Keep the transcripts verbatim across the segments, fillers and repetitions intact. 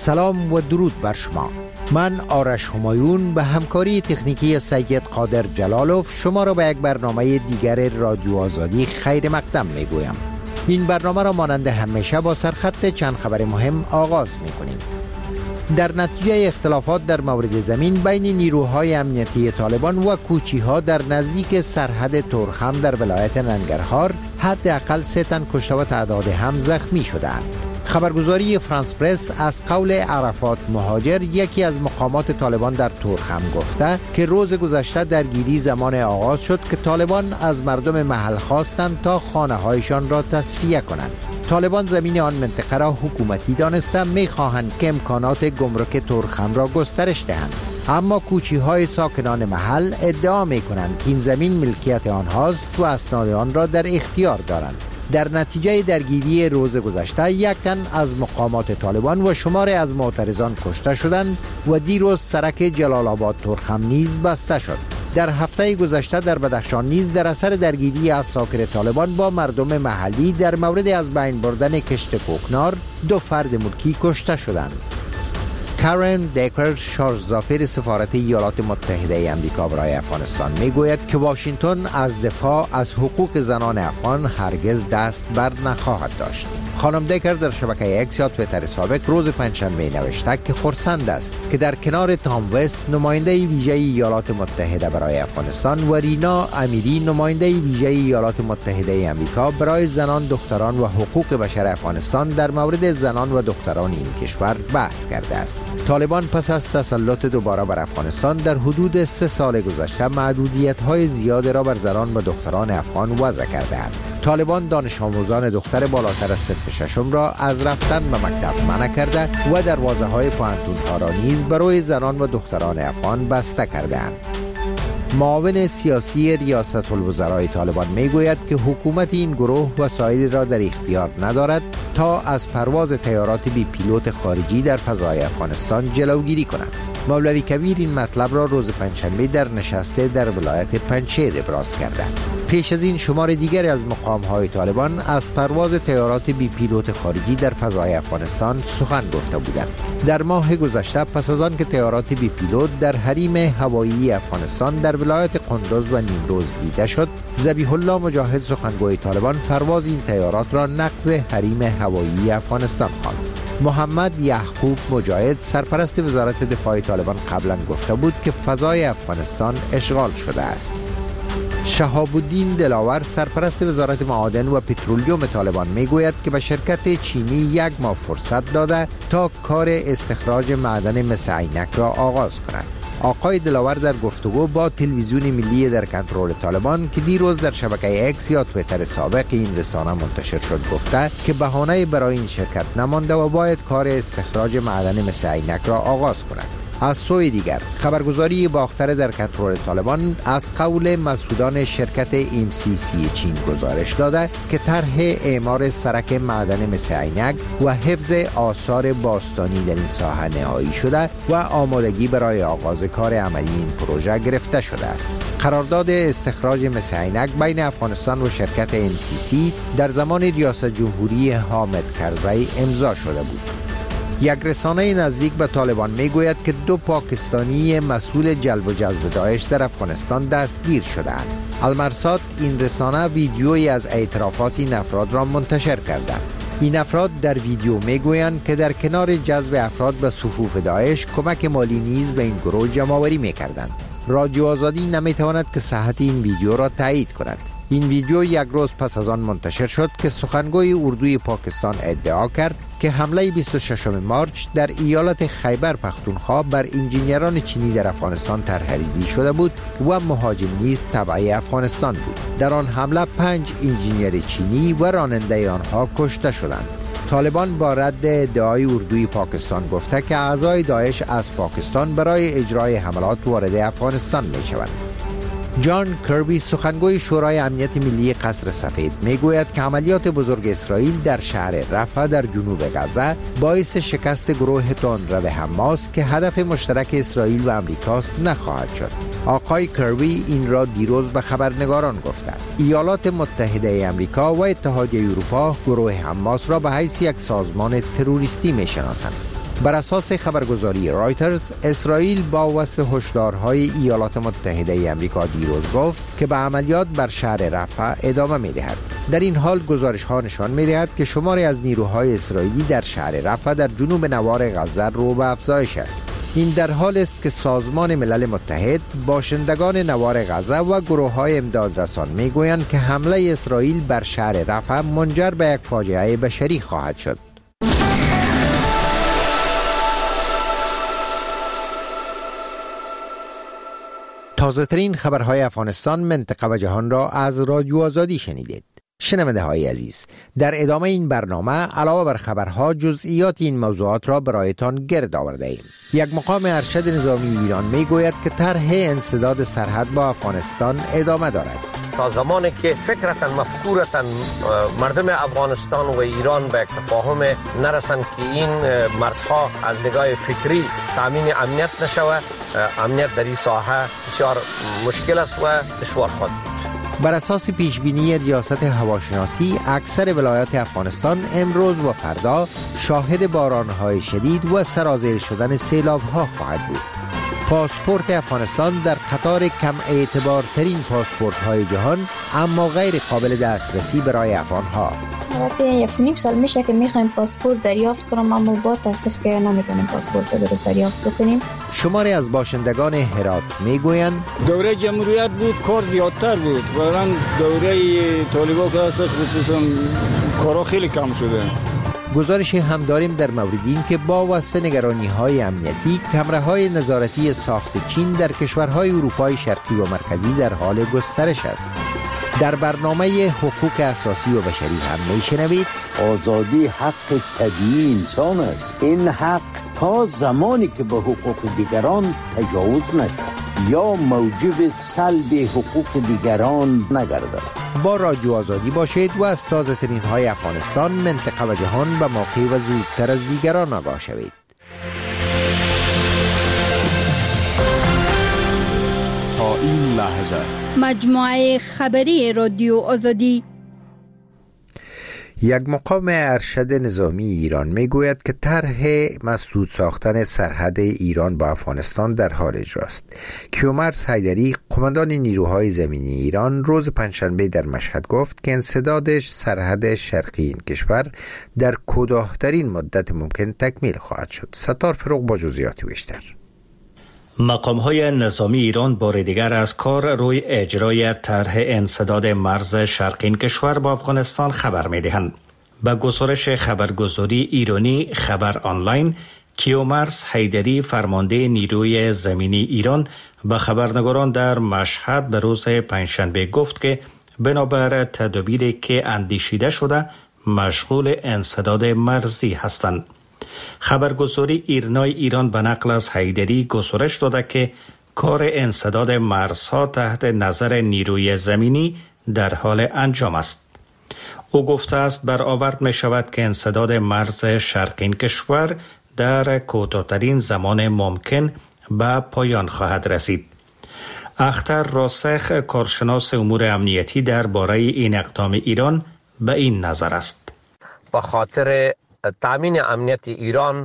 سلام و درود بر شما. من آرش همایون به همکاری تکنیکی سید قادر جلالوف شما را به یک برنامه دیگر رادیو آزادی خیر مقدم می گویم. این برنامه را مانند همیشه با سرخط چند خبر مهم آغاز می کنیم. در نتیجه اختلافات در مورد زمین بین نیروهای امنیتی طالبان و کوچی‌ها در نزدیک سرحد تورخم در ولایت ننگرهار حداقل سه تن کشته و تعداد هم زخمی شدند. خبرگزاری فرانس پرس از قول عرفات مهاجر، یکی از مقامات طالبان در تورخم، گفته که روز گذشته درگیری زمان آغاز شد که طالبان از مردم محل خواستند تا خانه‌هایشان را تصفیه کنند. طالبان زمین آن منطقه را حکومتی دانسته می‌خواهند که امکانات گمرک تورخم را گسترش دهند، اما کوچی‌های ساکنان محل ادعا می‌کنند که این زمین ملکیت آنهاست و اسناد آن را در اختیار دارند. در نتیجه درگیری روز گذشته یک تن از مقامات طالبان و شماری از معترضان کشته شدند و دیروز سرک جلال آباد تورخم نیز بسته شد. در هفته گذشته در بدخشان نیز در اثر درگیری عساکر طالبان با مردم محلی در مورد از بین بردن کشت کوکنار دو فرد ملکی کشته شدند. کارن دیکر، شارژزافر سفارت ایالات متحده آمریکا برای افغانستان، میگوید که واشنگتن از دفاع از حقوق زنان افغان هرگز دست بر نخواهد داشت. خانم دیکر در شبکه اکس یا توییتر سابق روز پنجشنبه نوشته که خرسند است که در کنار تام وست، نماینده ویژه ایالات متحده برای افغانستان، و رینا امیری، نماینده ویژه ایالات متحده آمریکا برای زنان، دختران و حقوق بشر افغانستان، در مورد زنان و دختران این کشور بحث کرده است. طالبان پس از تسلط دوباره بر افغانستان در حدود سه سال گذشته محدودیت‌های زیاد را بر زنان و دختران افغان وضع کرده‌اند. طالبان دانش آموزان دختر بالاتر از صف ششم را از رفتن به مکتب منع کرده و دروازه‌های پوهنتون‌ها را نیز برای زنان و دختران افغان بسته کرده‌اند. معاون سیاسی ریاست الوزرای طالبان میگوید که حکومت این گروه وسایلی را در اختیار ندارد تا از پرواز طیارات بی پیلوت خارجی در فضای افغانستان جلوگیری کند. مولوی کبیر این مطلب را روز پنجشنبه در نشسته در ولایت پنجشیر ابراز کرده. پیش از این شمار دیگری از مقام‌های طالبان از پرواز طیارات بی پیلوت خارجی در فضای افغانستان سخن گفته بودند. در ماه گذشته پس از آن که طیارات بی پیلوت در حریم هوایی افغانستان در ولایت قندوز و نیمروز دیده شد، ذبیح الله مجاهد، سخنگوی طالبان، پرواز این طیارات را نقض حریم هوایی افغانستان خواند. محمد یعقوب مجاهد، سرپرست وزارت دفاع طالبان، قبلا گفته بود که فضای افغانستان اشغال شده است. شهاب الدین دلاور، سرپرست وزارت معادن و پترولیوم طالبان، میگوید که به شرکت چینی یک ماه فرصت داده تا کار استخراج معدن مس عینک را آغاز کند. آقای دلاور در گفتگو با تلویزیون ملی در کنترل طالبان که دیروز در شبکه اکس یا توییتر سابق این رسانه منتشر شد گفته که بهانه‌ای برای این شرکت نمانده و باید کار استخراج معدن مس عینک را آغاز کند. از سوی دیگر خبرگزاری باختر در کنترل طالبان از قول مسئولان شرکت ام سی سی چین گزارش داده که طرح اعمار سرک معدن مس عینک و حفظ آثار باستانی در این ساحه نهایی شده و آمادگی برای آغاز کار عملی این پروژه گرفته شده است. قرارداد استخراج مس عینک بین افغانستان و شرکت ام سی سی در زمان ریاست جمهوری حامد کرزی امضا شده بود. یک رسانه نزدیک به طالبان میگوید که دو پاکستانی مسئول جلب و جذب داعش در افغانستان دستگیر شدند. المرصاد، این رسانه ویدیویی از اعترافات این افراد را منتشر کرده. این افراد در ویدیو میگویند که در کنار جذب افراد به صفوف داعش کمک مالی نیز به این گروه جمع‌آوری میکردند. رادیو آزادی نمیتواند که صحت این ویدیو را تایید کند. این ویدیو یک روز پس از آن منتشر شد که سخنگوی اردوی پاکستان ادعا کرد که حمله بیست و ششم مارچ در ایالت خیبر پختونخوا بر انجینران چینی در افغانستان طرح‌ریزی شده بود و مهاجم نیز تبع افغانستان بود. در آن حمله پنج انجینر چینی و راننده آنها کشته شدند. طالبان با رد ادعای اردوی پاکستان گفته که اعضای داعش از پاکستان برای اجرای حملات وارد افغانستان می شوند. جان کربی، سخنگوی شورای امنیت ملی قصر سفید، میگوید که عملیات بزرگ اسرائیل در شهر رفح در جنوب غزه باعث شکست گروه تندرو حماس که هدف مشترک اسرائیل و امریکاست نخواهد شد. آقای کربی این را دیروز به خبرنگاران گفته. ایالات متحده آمریکا و اتحادیه اروپا گروه حماس را به حیث یک سازمان تروریستی میشناسند. بر اساس خبرگزاری رایترز، اسرائیل با وصف هشدارهای ایالات متحده ای آمریکا دیروز گفت که به عملیات بر شهر رفح ادامه می‌دهد. در این حال گزارش ها نشان می‌دهد که شماری از نیروهای اسرائیلی در شهر رفح در جنوب نوار غزه رو به افزایش است. این در حال است که سازمان ملل متحد، باشندگان نوار غزه و گروه‌های امدادرسان می‌گویند که حمله اسرائیل بر شهر رفح منجر به یک فاجعه بشری خواهد شد. تازه ترین خبرهای افغانستان، منطقه و جهان را از رادیو آزادی شنیدید. شنونده های عزیز، در ادامه این برنامه علاوه بر خبرها جزئیات این موضوعات را برایتان گرد آورده ایم. یک مقام ارشد نظامی ایران می گوید که طرح انسداد سرحد با افغانستان ادامه دارد. تا زمانی که فکرتاً مفکورتاً مردم افغانستان و ایران به یک تفاهم نرسند که این مرزها از نگاه فکری تامین امنیت نشود، امنیت در این ساحه بسیار مشکل است و دشوار خواهد بود. بر اساس پیشبینی ریاست هواشناسی، اکثر ولایات افغانستان امروز و فردا شاهد بارانهای شدید و سرازیر شدن سیلاب‌ها خواهد بود. پاسپورت افغانستان در قطار کم اعتبارترین پاسپورت‌های جهان، اما غیر قابل دسترسی برای افغان‌ها. البته یک نیم سال میشه که میخوایم پاسپورت دریافت کنیم، اما با تاسف که نمیتونیم پاسپورت درست دریافت بکنیم. شماری از باشندگان هرات میگویند دوره جمهوریت بود کار زیادتر بود، ولی دوره طالبان که هست خصوصا کارا خیلی کم شده. گزارش هم داریم در مورد این که با وصف نگرانی‌های امنیتی، کمره‌های نظارتی ساخت چین در کشورهای اروپای شرقی و مرکزی در حال گسترش است. در برنامه حقوق اساسی و بشری هم میشنوید آزادی حق طبیعی انسان است. این حق تا زمانی که به حقوق دیگران تجاوز نشود یا موجب سلب حقوق دیگران نگردد. با رادیو آزادی باشید و از تازه ترین های افغانستان، منطقه و جهان به موقع و زودتر از دیگران آگاه شوید. تا این لحظه مجموعه خبری رادیو آزادی. یک مقام ارشد نظامی ایران میگوید که طرح مسدود ساختن سرحد ایران با افغانستان در حال اجراست. کیومرث حیدری، قماندان نیروهای زمینی ایران، روز پنجشنبه در مشهد گفت که انسداد سرحد شرقی این کشور در کوتاه‌ترین مدت ممکن تکمیل خواهد شد. ستار فروغ با جزئیات بیشتر. مقام‌های نظامی ایران بار دیگر از کار روی اجرای طرح انسداد مرز شرقی این کشور با افغانستان خبر می‌دهند. با گزارش خبرگزاری ایرانی خبر آنلاین، کیومرث حیدری، فرمانده نیروی زمینی ایران، به خبرنگاران در مشهد به روز پنجشنبه گفت که بنابر تدابیری که اندیشیده شده مشغول انسداد مرزی هستند. خبرگزاری ایرنای ایران به نقل از حیدری گزارش داده که کار انسداد مرزها تحت نظر نیروی زمینی در حال انجام است. او گفته است برآورد می شود که انسداد مرز شرقی این کشور در کوتاه‌ترین زمان ممکن به پایان خواهد رسید. اختر راسخ، کارشناس امور امنیتی، درباره این اقدام ایران به این نظر است. با خاطر تامین امنیت ایران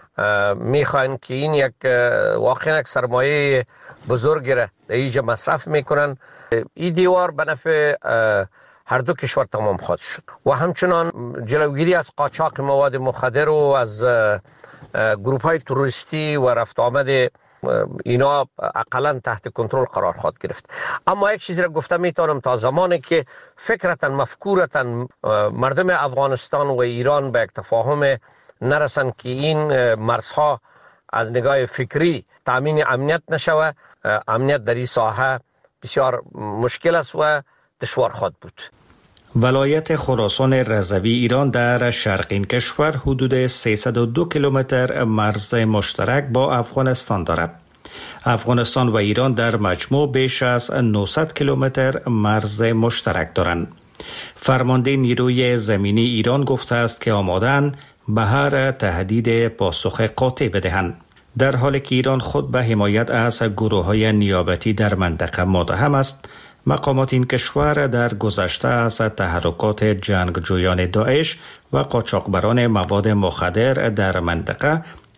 میخواین که این یک واقعا یک سرمایه بزرگی را در اینجا مصرف میکنن. این دیوار به نفع هر دو کشور تمام خواهد شد و همچنان جلوگیری از قاچاق مواد مخدر و از گروپ های تروریستی و رفت آمد اینا اقلا تحت کنترل قرار خواهد گرفت. اما یک چیزی را گفته میتونم، تا زمانی که فکرتاً مفکورتاً مردم افغانستان و ایران به یک تفاهم نرسند که این مرزها از نگاه فکری تامین امنیت نشود، امنیت در این ساحه بسیار مشکل است و دشوار خواهد بود. ولایت خراسان رضوی ایران در شرق این کشور حدود سیصد و دو کیلومتر مرز مشترک با افغانستان دارد. افغانستان و ایران در مجموع بیش از نهصد کیلومتر مرز مشترک دارند. فرمانده نیروی زمینی ایران گفته است که آماده‌اند به هر تهدید پاسخ قاطع بدهند. در حالی که ایران خود به حمایت از گروه‌های نیابتی در منطقه متهم است، مقامات این کشور در گذشته از تحرکات جنگجویان داعش و قاچاقبران مواد مخدر در منطقه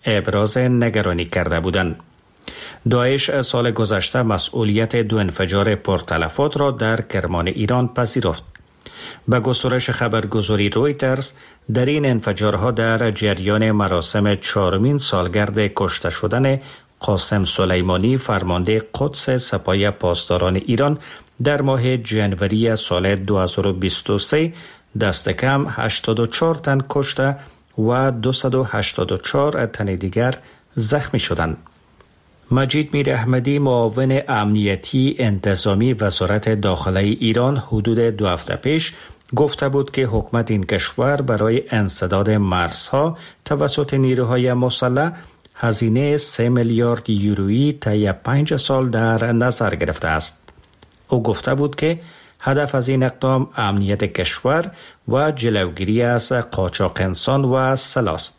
ابراز نگرانی کرده بودند. داعش سال گذشته مسئولیت دو انفجار پرتلفات را در کرمان ایران پذیرفت. به گزارش خبرگزاری رویترز، در این انفجارها در جریان مراسم چهارمین سالگرد کشته شدن قاسم سلیمانی فرمانده قدس سپاه پاسداران ایران در ماه ژانویه سال دو هزار و بیست و سه دست کم هشتاد و چهار تن کشته و دویست و هشتاد و چهار تن دیگر زخمی شدند. مجید میر احمدی، معاون امنیتی انتظامی وزارت داخله ایران، حدود دو هفته پیش گفته بود که حکومت این کشور برای انسداد مرزها توسط نیروهای مسلح هزینه سه میلیارد یورویی طی پنج سال در نظر گرفته است. او گفته بود که هدف از این اقدام امنیت کشور و جلوگیری از قاچاق انسان و سلاح است.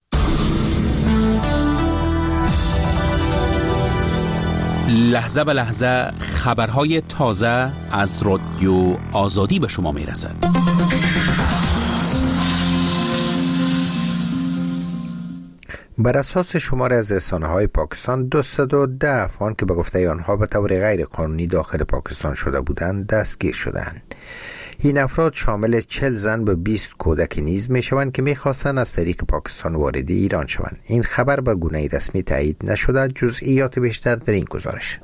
لحظه به لحظه خبرهای تازه از رادیو آزادی به شما می رسد. بر اساس شماره از رسانه‌های پاکستان، دویست و ده افغان که به گفته آنها به طور غیر قانونی داخل پاکستان شده بودند دستگیر شدند. این افراد شامل چهل زن و بیست کودک نیز می شوند که می خواستند از طریق پاکستان وارد ایران شوند. این خبر بر گونه رسمی تایید نشده. جزئیات بیشتر در این گزارش.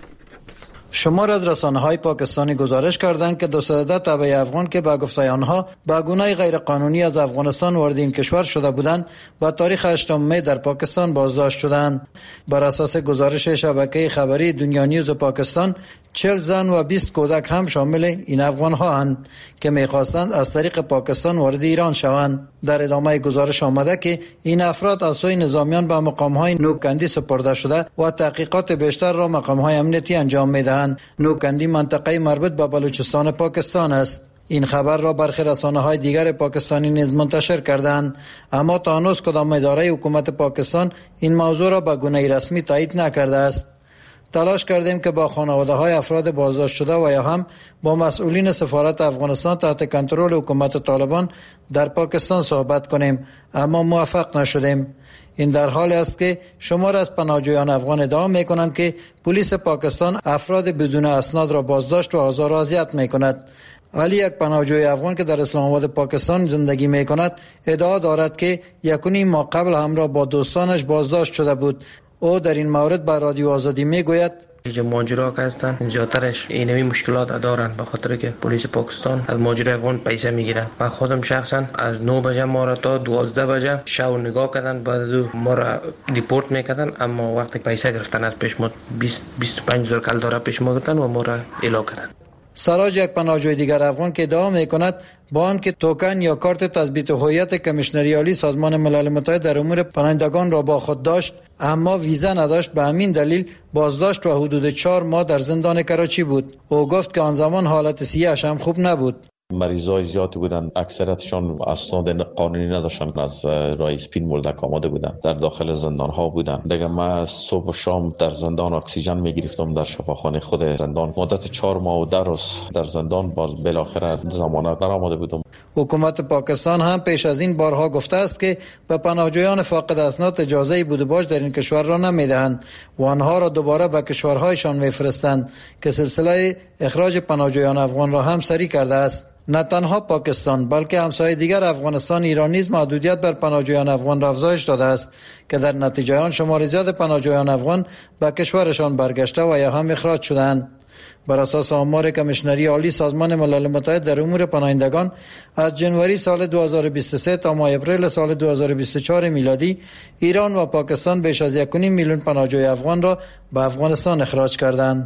شمار از رسانه‌های پاکستانی گزارش کردند که دویست و ده تبع افغان که به گفته آنها به گونه غیر قانونی از افغانستان وارد این کشور شده بودند و تاریخ هشتم می در پاکستان بازداشت شدند. بر اساس گزارش شبکه خبری دنیا نیوز پاکستان، چهل زن و بیست کودک هم شامل این افغان ها هستند که می‌خواستند از طریق پاکستان وارد ایران شوند. در ادامه گزارش آمده که این افراد از سوی نظامیان به مقام‌های نوکندی سپرده شده و تحقیقات بیشتر را مقام‌های امنیتی انجام می‌دهند. نوکندی منطقه مربوط به بلوچستان پاکستان است. این خبر را برخی رسانه‌های دیگر پاکستانی نیز منتشر کردند، اما تا هنوز کدام اداره حکومت پاکستان این موضوع را به گونه رسمی تایید نکرده است. تلاش کردیم که با خانواده‌های افراد بازداشت شده و یا هم با مسئولین سفارت افغانستان تحت کنترل حکومت طالبان در پاکستان صحبت کنیم، اما موفق نشدیم. این در حالی است که شمار از پناهجویان افغان ادعا می‌کنند که پلیس پاکستان افراد بدون اسناد را بازداشت و آزار و اذیت می‌کند. ولی یک پناهجوی افغان که در اسلام آباد پاکستان زندگی می‌کند ادعا دارد که یک و نیم ماه قبل همراه با دوستانش بازداشت شده بود. او در این مورد به رادیو آزادی میگوید اینجا ماجرا که هستن زیادترش اینمی مشکلات دارن، به خاطر که پلیس پاکستان از ماجرای افغان پیسه میگیرن. من خودم شخصا از نه بجه ما را تا دوازده بجه شب نگاه کردن، بعد از ما را دیپورت میکردن، اما وقتی پیسه گرفتن از پیش ما بیست بیست و پنج هزار کل داره پیش ما گرفتن و ما را اعلام کردن. سراج، یک پناهجوی دیگر افغان که ادعا میکند با آنکه توکن یا کارت تثبیت هویت کمیشنری عالی سازمان ملل متحد در امور پناهندگان را با خود داشت، اما ویزا نداشت، به همین دلیل بازداشت و حدود چهار ماه در زندان کراچی بود. او گفت که آن زمان حالت صحیح‌اش هم خوب نبود. مریضای زیادی بودن، اکثرتشان اسناد قانونی نداشتن، از رای اسپین مولدک آماده بودن، در داخل زندان ها بودن. دیگه من صبح و شام در زندان اکسیژن میگرفتم در شفاخانه خود زندان. مدت چهار ماه و در روز در زندان، باز بالاخره ضمانت برآمده بودم. حکومت پاکستان هم پیش از این بارها گفته است که به پناهجویان فاقد اسناد اجازه بود و باش در این کشور را نمیدهند و آنها را دوباره به کشورهایشان میفرستند که سلسله اخراج پناهجویان افغان را هم سری کرده است. نه تنها پاکستان بلکه همسایه دیگر افغانستان، ایران نیز محدودیت بر پناهجویان افغان را افزایش داده است که در نتیجه آن شمار زیاد پناهجویان افغان به کشورشان برگشته و یا هم اخراج شدند. بر اساس آمار کمیشنری عالی سازمان ملل متحد در امور پناهندگان، از جنوری سال دو هزار و بیست و سه تا ماه اپریل سال دو هزار و بیست و چهار میلادی، ایران و پاکستان بیش از یک و نیم میلیون پناهجوی افغان را به افغانستان اخراج کردند.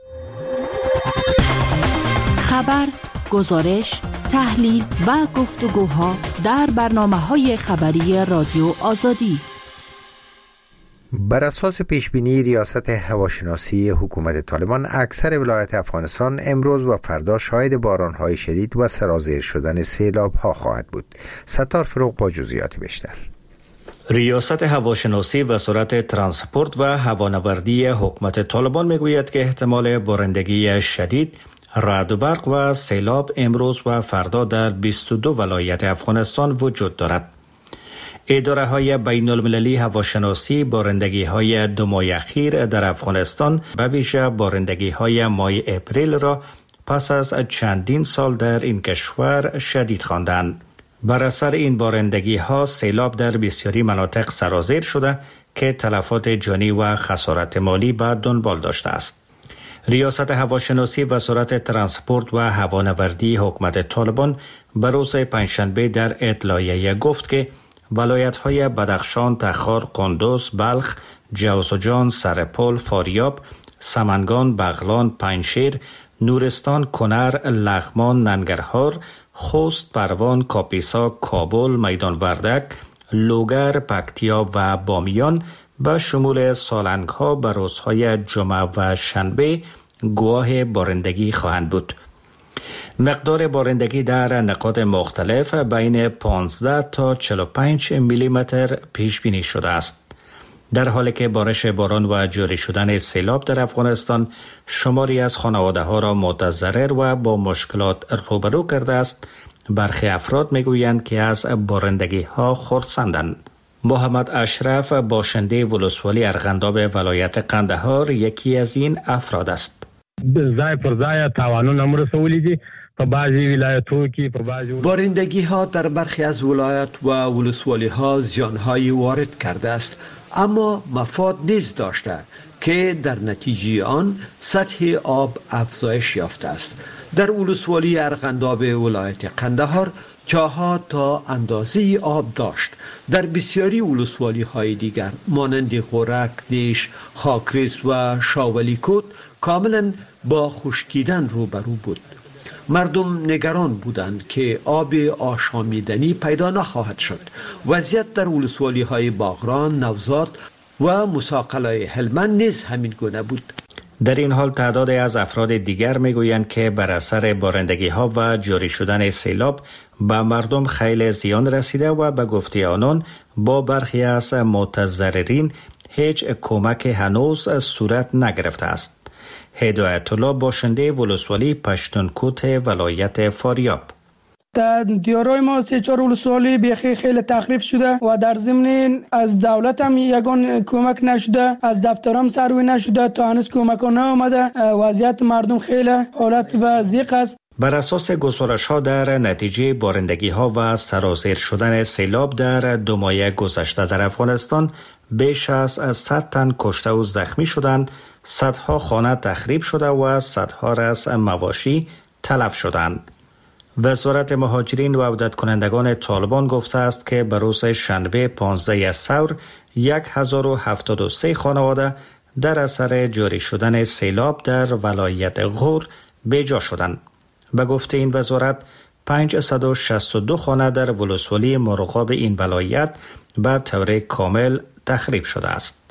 خبر، گزارش، تحلیل و گفتگوها در برنامه‌های خبری رادیو آزادی. بر اساس پیشبینی ریاست هواشناسی حکومت طالبان، اکثر ولایت افغانستان امروز و فردا شاهد باران‌های شدید و سرازیر شدن سیلاب‌ها خواهد بود. ستار فروغ با جزئیات بیشتر. ریاست هواشناسی وزارت ترانسپورت و هوانوردی حکومت طالبان میگوید که احتمال بارندگی شدید، رعد و برق و سیلاب امروز و فردا در بیست و دو ولایت افغانستان وجود دارد. اداره های بین المللی هواشناسی بارندگی های دو ماه اخیر در افغانستان به ویژه بارندگی های ماه اپریل را پس از چندین سال در این کشور شدید خواندند. بر اثر این بارندگی ها سیلاب در بسیاری مناطق سرازیر شده که تلفات جانی و خسارت مالی به دنبال داشته است. ریاست هواشناسی وزارت ترانسپورت و هوانوردی حکومت طالبان به روز پنجشنبه در اطلاعیه گفت که ولایت‌های بدخشان، تخار، قندوز، بلخ، جوزجان، سرپل، فاریاب، سمنگان، بغلان، پنجشیر، نورستان، کنر، لغمان، ننگرهار، خوست، پروان، کاپیسا، کابل، میدان وردک، لوگر، پکتیا و بامیان به شمول سالنگ‌ها به روزهای جمعه و شنبه گواه بارندگی خواهند بود. مقدار بارندگی در نقاط مختلف بین پانزده تا چهل و پنج میلی متر پیش بینی شده است. در حالی که بارش باران و جاری شدن سیلاب در افغانستان شماری از خانواده ها را متضرر و با مشکلات روبرو کرده است، برخی افراد میگویند که از بارندگی ها خرسندند. محمد اشرف باشنده ولسوالی ارغنداب ولایت قندهار یکی از این افراد است. ځای پر ځای تاوانونه مرسولی دي په بعضی ولایتونو کې په بعضی بارندگی ها در برخی از ولایت و ولسوالی ها زیان های وارد کرده است، اما مفاد نیز داشته که در نتیجه آن سطح آب افزایش یافته است. در ولسوالی ارغنداب ولایت قندهار چاها تا اندازه آب داشت. در بسیاری ولسوالی های دیگر مانند غورک، نیش، خاکریز و شاولیکوت کاملا با خشکیدن روبرو بود. مردم نگران بودند که آب آشامیدنی پیدا نخواهد شد. وضعیت در ولسوالی های باغران، نوزاد و مساقلای هلمند نیز همین گونه بود. در این حال تعداد از افراد دیگر میگویند که بر اثر بارندگی ها و جاری شدن سیلاب به مردم خیلی زیان رسیده و به گفته آنان با برخی از متضررین هیچ کمک هنوز صورت نگرفته است. هدایت الله باشنده ولسوالی پشتونکوت ولایت فاریاب: در دیارای ما سه چهار ولسوالی بیخی خیلی تخریب شده و در ضمن از دولت هم یگان کمک نشده، از دفترام سروی نشده، تا هنوز کمک ها نآمده. وضعیت مردم خیلی حالت و ضیق است. بر اساس گزارش ها در نتیجه بارندگی ها و سرازیر شدن سیلاب در دو ماه گذشته در افغانستان بیش از صد تن کشته و زخمی شدند، صدها خانه تخریب شده و صدها از مواشی تلف شدند. وزارت مهاجرین و عودت کنندگان طالبان گفته است که به روز شنبه پانزده ثور یک هزار و هفتاد و سه خانواده در اثر جاری شدن سیلاب در ولایت غور بیجا شدند. به گفته این وزارت پانصد و شصت و دو خانه در ولسوالی مرغاب این ولایت به طور کامل تخریب شده است.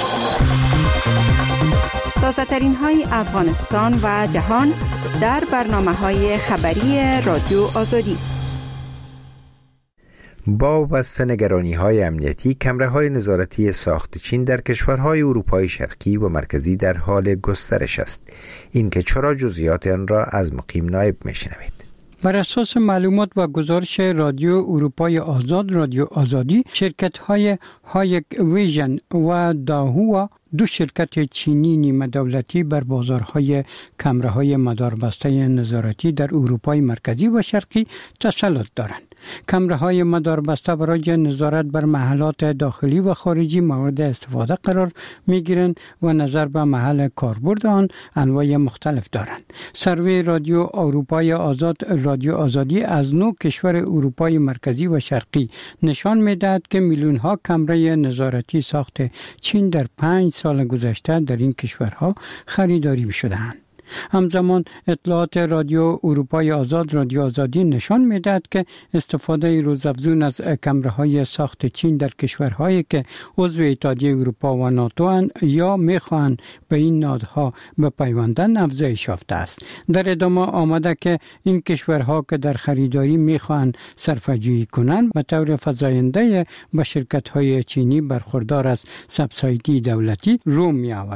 تازه ترین های افغانستان و جهان در برنامه های خبری رادیو آزادی. با وصف نگرانی های امنیتی، کمره های نظارتی ساخت چین در کشورهای اروپای شرقی و مرکزی در حال گسترش است. این که چرا جزئیات آن را از مقیم نایب میشنوید. بر اساس معلومات و گزارش رادیو اروپای آزاد رادیو آزادی، شرکت های هایک ویژن و داهوا، دو شرکت چینی نیمه دولتی، بر بازارهای کمره های مداربسته نظارتی در اروپای مرکزی و شرقی تسلط دارند. کمره های مداربسته برای نظارت بر محلات داخلی و خارجی مورد استفاده قرار می گیرند و نظر به محل کاربرد آن انواع مختلف دارند. سروی رادیو اروپای آزاد رادیو آزادی از نو کشور اروپای مرکزی و شرقی نشان می دهد که میلیون ها کمره نظارتی ساخت چین در پنج سال گذشته در این کشورها خریداری می شده‌اند. همزمان اطلاعات رادیو اروپای آزاد رادیو آزادی نشان می‌دهد که استفاده روزافزون از کمره‌های ساخت چین در کشورهایی که عضو اتحادیه اروپا و ناتو اند یا می‌خواهند به این نهادها بپیوندند افزایش یافته است. در ادامه آمده که این کشورها که در خریداری می‌خواهند صرفه‌جویی کنند به طور فزاینده به شرکت‌های چینی برخوردار از سبسایدی دولتی رو می‌آورند.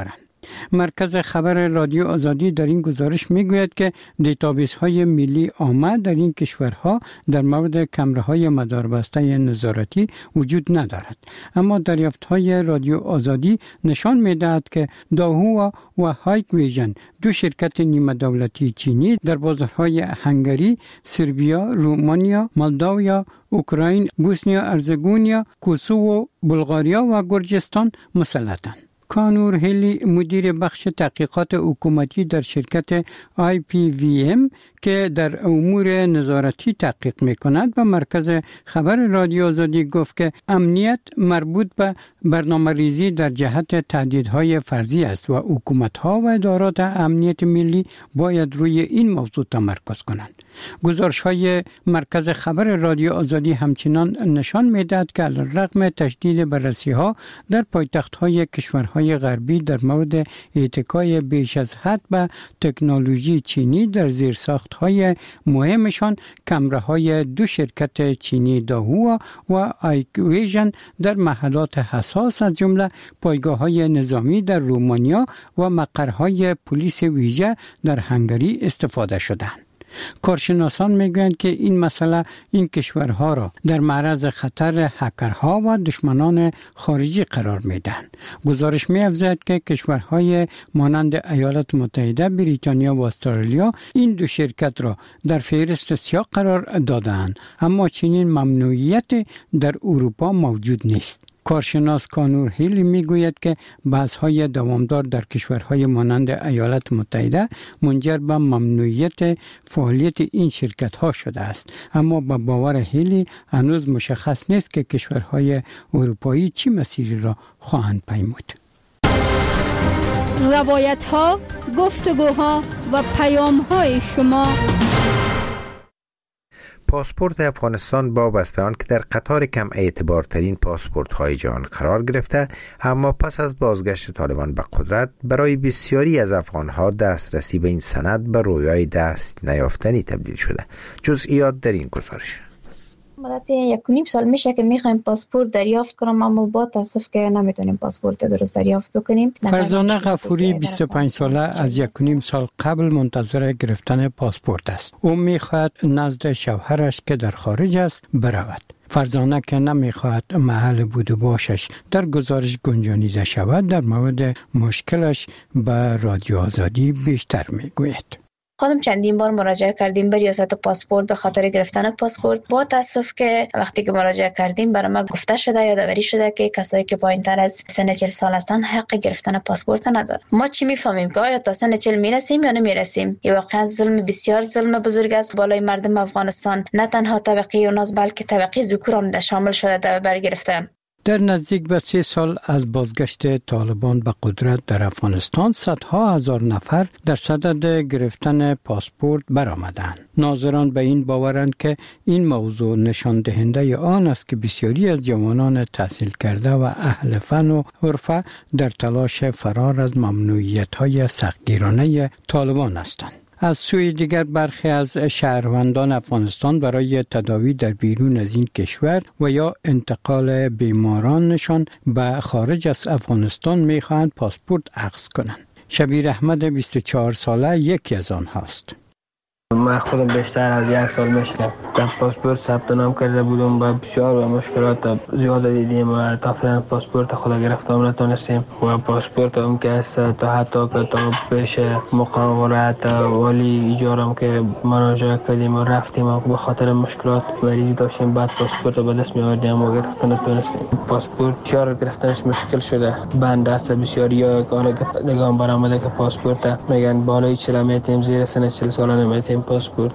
مرکز خبر رادیو آزادی در این گزارش میگوید که دیتابیس های ملی عامه در این کشورها در مورد کمره‌های مداربسته نظارتی وجود ندارد، اما دریافت های رادیو آزادی نشان میدهد که داهوا و هایک ویژن، دو شرکت نیمه دولتی چینی، در بازارهای هنگری، سربیا، رومانیا، مولداویا، اوکراین، بوسنیا هرزگوینیا، کوسوو، بلغاریا و گرجستان مسلطند. کانور هیلی مدیر بخش تحقیقات حکومتی در شرکت آی پی وی ام که در امور نظارتی تحقیق می‌کند و مرکز خبر رادیو آزادی گفت که امنیت مربوط به برنامه‌ریزی در جهت تهدیدهای فرضی است و حکومت‌ها و ادارات امنیت ملی باید روی این موضوع تمرکز کنند. گزارش‌های مرکز خبر رادیو آزادی همچنان نشان می‌دهد که علیرغم تشدید بررسی‌ها در پایتخت‌های کشورهای غربی در مورد اتکای بیش از حد به تکنولوژی چینی در زیرساخت‌های مهمشان، کمره‌های دو شرکت چینی داهوا و آیکویژن در محلات حساس از جمله پایگاه‌های نظامی در رومانیا و مقرهای پلیس ویژه در هنگری استفاده شدند. کارشناسان میگویند که این مسئله این کشورها را در معرض خطر هکرها و دشمنان خارجی قرار میدهند. گزارش می‌افزاید که کشورهای مانند ایالات متحده، بریتانیا و استرالیا این دو شرکت را در فهرست سیاه قرار دادند، اما چنین ممنوعیت در اروپا موجود نیست. کارشناس کانور هیلی میگوید که بحث‌های دوامدار در کشورهای مانند ایالات متحده منجر به ممنوعیت فعالیت این شرکت‌ها شده است، اما به باور هیلی هنوز مشخص نیست که کشورهای اروپایی چه مسیری را خواهند پیمود. روایت‌ها، گفتگوها و پیام‌های شما. پاسپورت افغانستان با وصف آن که در قطار کم اعتبارترین پاسپورت های جهان قرار گرفته، اما پس از بازگشت طالبان به قدرت برای بسیاری از افغانها دسترسی به این سند به رویای دست نیافتنی تبدیل شده. جزئیات در این گزارش. مدت یک و نیم سال میشه که میخوایم پاسپورت دریافت کنم، اما با تاسف که نمیتونیم پاسپورت درست دریافت بکنیم. فرزانه غفوری بیست و پنج ساله از یک و نیم سال قبل منتظر گرفتن پاسپورت است. او میخواهد نزد شوهرش که در خارج است برود. فرزانه که نمیخواهد محل بود و باشش در گزارش گنجانیده شود، در مورد مشکلش به رادیو آزادی بیشتر میگوید. خودم چندین بار مراجعه کردیم به ریاست پاسپورت به خاطر گرفتن پاسپورت. با تاسف که وقتی که مراجعه کردیم برای ما گفته شده، یادآوری شده که کسایی که پایین‌تر از سن چهل سال هستن حق گرفتن پاسپورت ندارن. ما چی میفهمیم که آیا تا سن چهل میرسیم یا نمیرسیم؟ یه واقعا ظلم بسیار ظلم بزرگ است بالای مردم افغانستان، نه تنها طبقه یوناس بلکه طبقه ذکور هم شامل شده در بر گرفتن. در نزدیک به سه سال از بازگشت طالبان به قدرت در افغانستان، صدها هزار نفر در صدد گرفتن پاسپورت برآمدند. ناظران به این باورند که این موضوع نشان دهنده آن است که بسیاری از جوانان تحصیل کرده و اهل فن و حرفه در تلاش فرار از ممنوعیت‌های سختگیرانه طالبان هستند. از سوی دیگر برخی از شهروندان افغانستان برای تداوی در بیرون از این کشور و یا انتقال بیمارانشان به خارج از افغانستان می‌خواهند پاسپورت اخذ کنند. شبیر احمد بیست و چهار ساله یکی از آنهاست. من خودم بیشتر از یک سال میشه در پاسپورت ثبت نام کرده بودم و بسیار و مشکلات زیاد دیدیم و تا فعلا پاسپورت خود گرفتم نتونستیم و پاسپورت هم که است تا حتی که تا پیش مقامات ولی اجارم که مراجعه کردیم و رفتیم و به خاطر مشکلات مریضی داشتیم، بعد پاسپورت به دست می‌آوردیم و گرفتن نتونستیم. پاسپورت بسیار گرفتنش مشکل شده، بند است بسیاری یا که نگام برآمده که پاسپورت میگن بالای چهل میتیم، زیر سن چهل سال نمیتیم پاسپورت.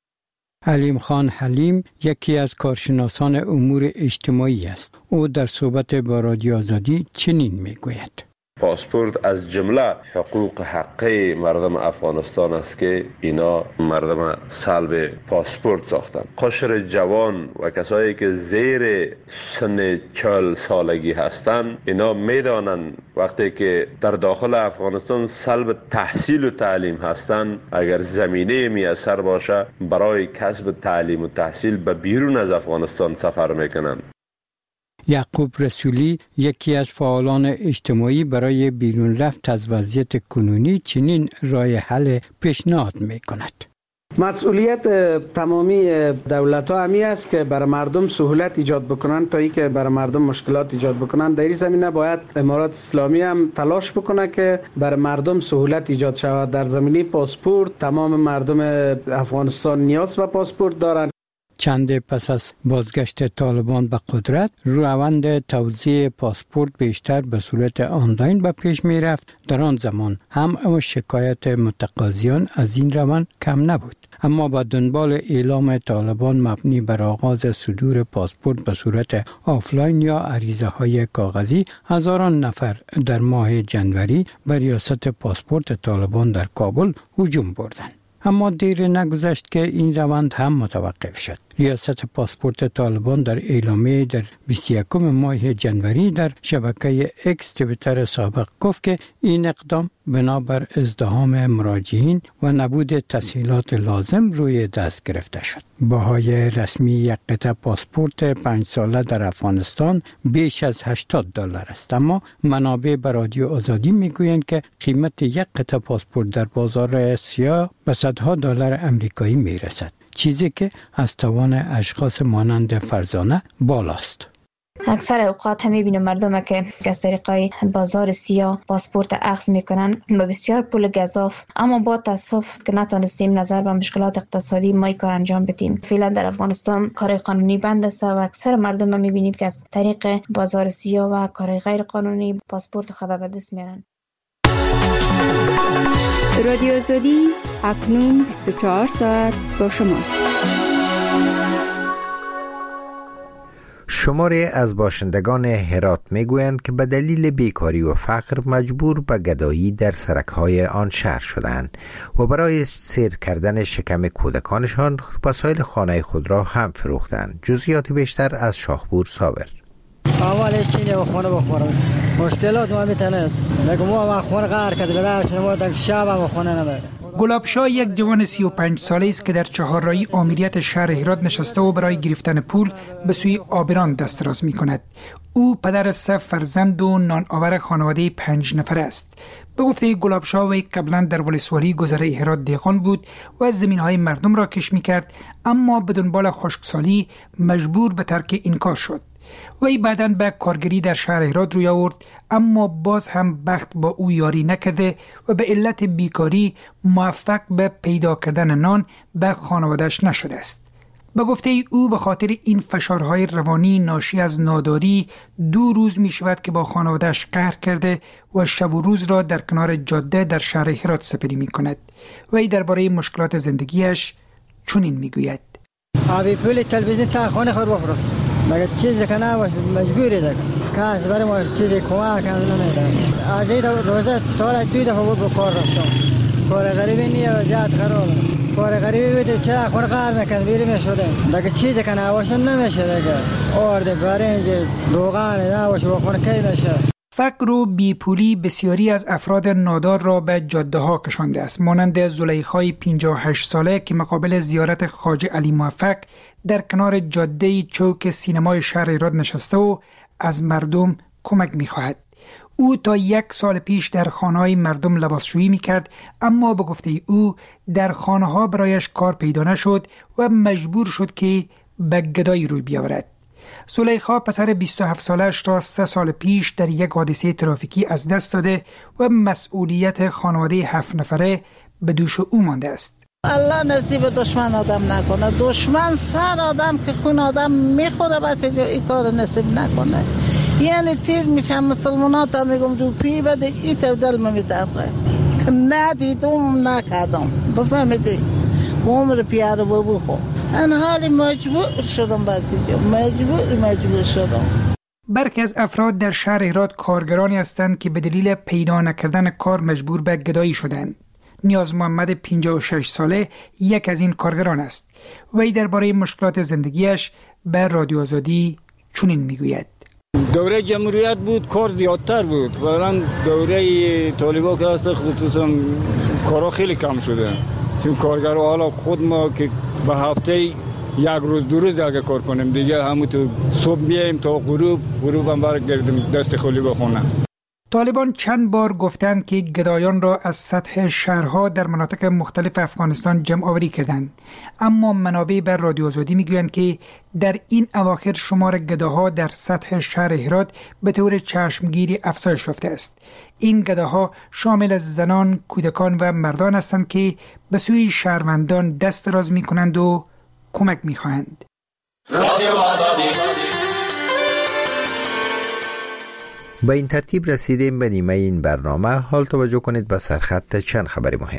علیم خان حلیم یکی از کارشناسان امور اجتماعی است. او در صحبت با رادیو آزادی چنین میگوید: پاسپورت از جمله حقوق حقی مردم افغانستان است که اینا مردم سلب پاسپورت ساختن. قشر جوان و کسایی که زیر سن چهل سالگی هستند اینا میدانن وقتی که در داخل افغانستان سلب تحصیل و تعلیم هستند، اگر زمینه میسر باشه برای کسب تعلیم و تحصیل به بیرون از افغانستان سفر میکنن. یعقوب رسولی یکی از فعالان اجتماعی برای بیرون رفت از وضعیت کنونی چنین راه حل پیشنهاد می‌کند. مسئولیت تمامی دولت ها همی است که برای مردم سهولت ایجاد بکنن تا ای که برای مردم مشکلات ایجاد بکنن. در این زمینه باید امارات اسلامی هم تلاش بکنه که برای مردم سهولت ایجاد شود. در زمینه پاسپورت تمام مردم افغانستان نیاز به پاسپورت دارند. چند پس از بازگشت طالبان به قدرت، روند توزیع پاسپورت بیشتر به صورت آنلاین به پیش می رفت. در آن زمان هم شکایت متقاضیان از این روند کم نبود. اما با دنبال اعلام طالبان مبنی بر آغاز صدور پاسپورت به صورت آفلاین یا عریضه های کاغذی، هزاران نفر در ماه جنوری بر ریاست پاسپورت طالبان در کابل هجوم بردند. اما دیر نگذشت که این روند هم متوقف شد. ریاست پاسپورت طالبان در اعلامیه در بیست و یکم ماه جنوری در شبکه اکس توییتر سابق گفت که این اقدام بنابر ازدحام مراجعین و نبود تسهیلات لازم روی دست گرفته شد. بهای رسمی یک قطعه پاسپورت پنج ساله در افغانستان بیش از هشتاد دلار است، اما منابع به رادیو آزادی میگویند که قیمت یک قطعه پاسپورت در بازار آسیا به صدها دلار امریکایی میرسد، چیزی که از توان اشخاص مانند فرزانه بالاست. اکثر اوقات هم میبینیم مردم که از طریقای بازار سیاه پاسپورت اخذ میکنن با بسیار پول گزاف، اما با تاسف که نتونستیم نظر به مشکلات اقتصادی ما کار انجام بدیم. فعلا در افغانستان کار قانونی بند است و اکثر مردم هم میبینیم که از طریق بازار سیاه و کار غیر قانونی پاسپورت خود به دست میارن. رادیو آزادی اکنون بیست و چهار ساعت با شماست. شماری از باشندگان هرات میگویند که به دلیل بیکاری و فقر مجبور به گدایی در سرک‌های آن شهر شدند و برای سیر کردن شکم کودکانشان وسایل خانه خود را هم فروختند. جزئیات بیشتر از شاهپور صابر. اول چینه و خونه بخورم مشکلات ما میتونه نگم ما خونه قهر کرد بدرش ما در شب و خونه نبره. گلابشاه یک جوان سی و پنج ساله است که در چهارراهی آمیریت شهر هرات نشسته و برای گرفتن پول به سوی آبران دست دراز می کند. او پدر سه فرزند و نان آور خانواده پنج نفر است. به گفته گلابشاه وی قبلا در ولسوالی گذره هرات دیقان بود و از زمینهای مردم را کش می کرد، اما به دنبال خشکسالی مجبور به ترک این کار شد. وی بعداً به کارگری در شهر هرات روی آورد، اما باز هم بخت با او یاری نکرده و به علت بیکاری موفق به پیدا کردن نان به خانواده‌اش نشده است. به گفته او به خاطر این فشارهای روانی ناشی از ناداری دو روز می شود که با خانواده‌اش قهر کرده و شب و روز را در کنار جاده در شهر هرات سپری می کند. وی درباره مشکلات زندگیش چنین می گوید: آبی پول تلویزیون تا خانه خود بفروخت. مگر چیزی که نباشه مجبوری دیگه. کاس برای ما چیزی کمک کنه نمیده. از این روزه تا دو دفعه بود کار رفتم. کار غریبی نیه زیاد خرابه. کار غریبی بود چه خور قهر میکنه بیری میشده. دیگه چیزی که نباشه نمیشه دیگه. آرد برنج روغن نباشه بخونه کی نشه. فقر و بیپولی بسیاری از افراد نادار را به جاده ها کشانده است، مانند زلیخای پنجاه و هشت ساله که مقابل زیارت خواجه علی موفق در کنار جاده چوک سینمای شهر هرات نشسته و از مردم کمک می‌خواهد. او تا یک سال پیش در خانه‌های مردم لباسشویی می‌کرد، اما به گفته او در خانه‌ها برایش کار پیدا نشد و مجبور شد که به گدایی روی بیاورد. زلیخا پسر بیست و هفت سالش را سه سال پیش در یک حادثه ترافیکی از دست داده و مسئولیت خانواده هفت نفره به دوش او مانده است. الله نصیب دشمن آدم نکنه. دشمن سر آدم که خون آدم میخوره بچه جو این کار نصیب نکنه. یعنی تیر میشم مسلمانات هم میگم جو پی بده ای تر دل من میدفعه که ندیدم نکردم. بفهمیدی عمر پیاره بابو خو ان حالی مجبور شدم بچه جو مجبور مجبور شدم. برخی از افراد در شهر هرات کارگرانی هستند که به دلیل پیدا نکردن کار مجبور به گدایی شدند. نیاز محمد پنجاه و شش ساله یک از این کارگران است. وی درباره مشکلات زندگیش به رادیو آزادی چنین میگوید: دوره جمهوریت بود کار زیادتر بود، ولی دوره طالبان که هست خصوصا کارا خیلی کم شده. چون کارگرها حالا خود ما که به هفته یک روز دو روز اگه کار کنیم دیگه همون تو صبح میایم تا غروب غروب هم برگردیم دست خالی بخونم. طالبان چند بار گفتند که گدایان را از سطح شهرها در مناطق مختلف افغانستان جمع آوری کردند، اما منابع بر رادیو آزادی میگویند که در این اواخر شمار گداها در سطح شهر هرات به طور چشمگیری افزایش یافته است. این گداها شامل از زنان، کودکان و مردان هستند که به سوی شهروندان دست دراز میکنند و کمک میخواهند. رادیو آزادی. با این ترتیب رسیدیم به نیمه این برنامه. حال توجه کنید به سرخط چند خبر مهم.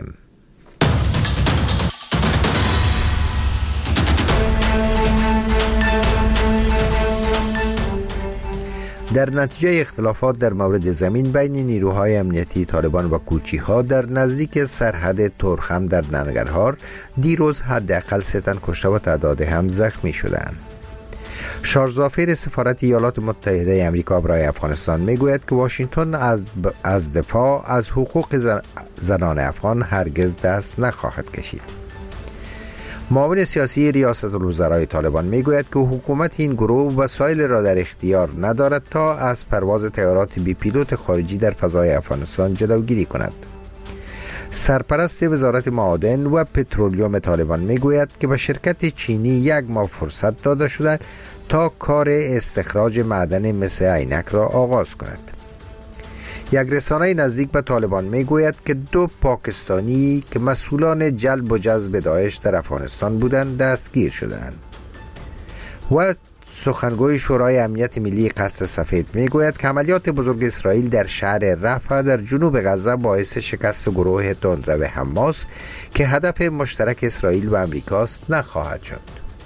در نتیجه اختلافات در مورد زمین بین نیروهای امنیتی طالبان و کوچی‌ها در نزدیک سرحد تورخم در ننگرهار دیروز حداقل سه تن کشته و تعداد هم زخمی شدند. شارژ سفارت ایالات متحده آمریکا برای افغانستان میگوید که واشنگتن از از دفاع از حقوق زنان افغان هرگز دست نخواهد کشید. معاون سیاسی ریاست الوزرای طالبان میگوید که حکومت این گروه وسایل را در اختیار ندارد تا از پرواز طیارات بی پیلوت خارجی در فضای افغانستان جلوگیری کند. سرپرست وزارت معادن و پترولیوم طالبان میگوید که به شرکت چینی یک ماه فرصت داده شده تا کار استخراج معدن مس عینک را آغاز کند. یک رسانه نزدیک به طالبان میگوید که دو پاکستانی که مسئولان جلب و جذب داعش در افغانستان بودند دستگیر شدند. و سخنگوی شورای امنیت ملی قصر سفید میگوید که عملیات بزرگ اسرائیل در شهر رفح در جنوب غزه باعث شکست گروه تندرو حماس که هدف مشترک اسرائیل و امریکاست نخواهد شد.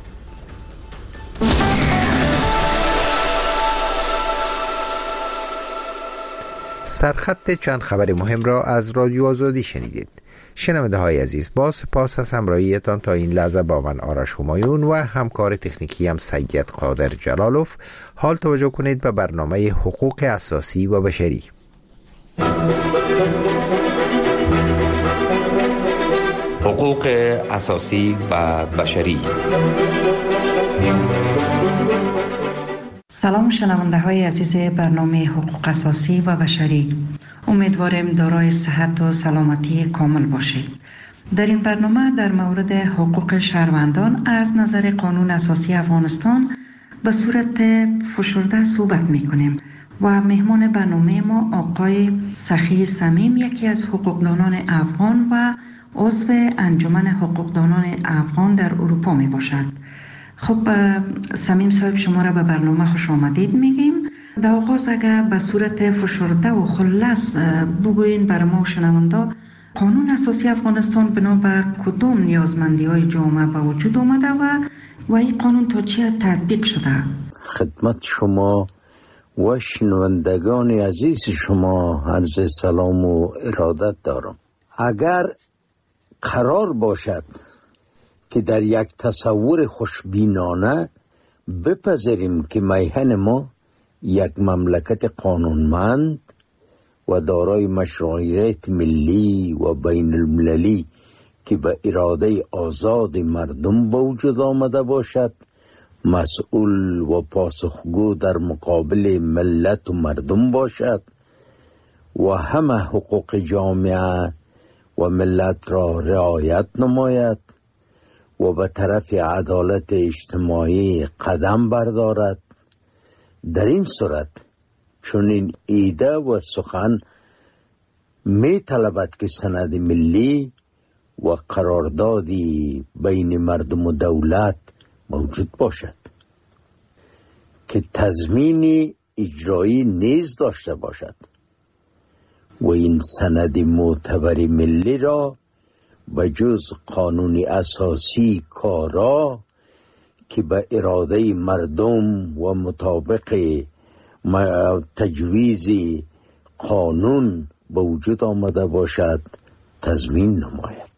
سرخط چند خبر مهم را از رادیو آزادی شنیدید. شنونده های عزیز، با سپاس از همراهیتان تا این لحظه با من آرش همایون و همکار تکنیکی هم سید قادر جلالوف. حال توجه کنید به برنامه حقوق اساسی و بشری. حقوق اساسی و بشری. سلام شنونده های عزیز برنامه حقوق اساسی و بشری، امیدوارم دارای صحت و سلامتی کامل باشید. در این برنامه در مورد حقوق شهروندان از نظر قانون اساسی افغانستان به صورت فشرده صحبت میکنیم و مهمان برنامه ما آقای سخی صمیم، یکی از حقوقدانان افغان و عضو انجمن حقوقدانان افغان در اروپا می باشد. خب صمیم صاحب، شما را به برنامه خوش آمدید میگیم. در آغاز اگر به صورت فشرده و خلاص بگوین بر ما شنونده، قانون اساسی افغانستان بنابر کدام نیازمندی های جامعه به وجود آمده و و این قانون تا چه تطبیق شده؟ خدمت شما و شنوندگان عزیز شما عرض سلام و ارادت دارم. اگر قرار باشد که در یک تصور خوشبینانه بپذیریم که میهن ما یک مملکت قانونمند و دارای مشروعیت ملی و بین المللی که به اراده آزاد مردم به وجود آمده باشد، مسئول و پاسخگو در مقابل ملت و مردم باشد و همه حقوق جامعه و ملت را رعایت نماید و به طرف عدالت اجتماعی قدم بردارد، در این صورت چنین ایده و سخن می طلبد که سند ملی و قراردادی بین مردم و دولت موجود باشد که تضمین اجرایی نیز داشته باشد و این سند معتبر ملی را به جز قانون اساسی کارا که به اراده مردم و مطابق تجویز قانون به وجود آمده باشد تضمین نماید.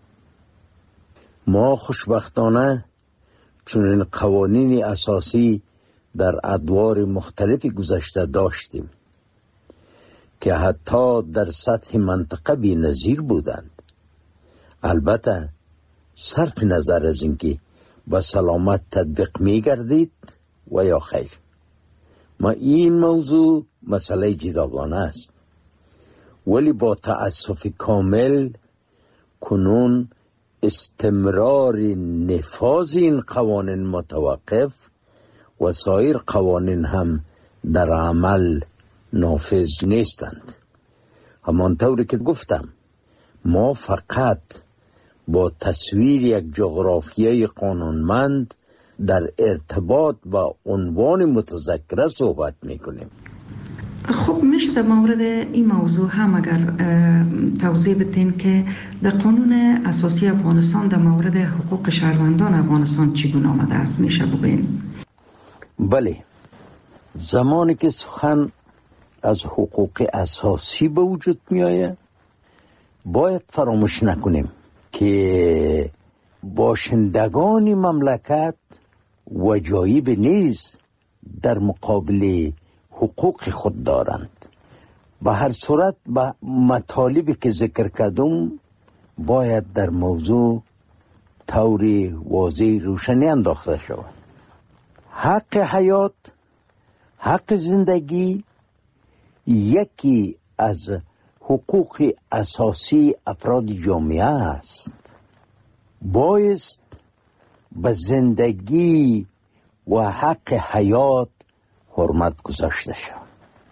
ما خوشبختانه چنین قوانین اساسی در ادوار مختلف گذشته داشتیم که حتی در سطح منطقه بی نظیر بودند. البته صرف نظر از اینکه و سلامت تطبیق می گردید و یا خیر. ما این موضوع مسئله جداگانه است، ولی با تأسف کامل کنون استمرار نفاذ این قوانین متوقف و سایر قوانین هم در عمل نافذ نیستند. همانطوری که گفتم ما فقط با تصویر یک جغرافیای قانونمند در ارتباط با عنوان متذکره صحبت میکنیم. خب میشه در مورد این موضوع هم اگر توضیح بدین که در قانون اساسی افغانستان در مورد حقوق شهروندان افغانستان چگونه آمده است، میشه بگین؟ بله، زمانی که سخن از حقوق اساسی به وجود می آید باید فراموش نکنیم که باشندگان مملکت وجایب نیز در مقابل حقوق خود دارند. به هر صورت به مطالبی که ذکر کردم باید در موضوع طور واضح روشنی انداخته شود. حق حیات، حق زندگی یکی از حقوق اساسی افراد جامعه است. بایست به زندگی و حق حیات حرمت گذاشته شود.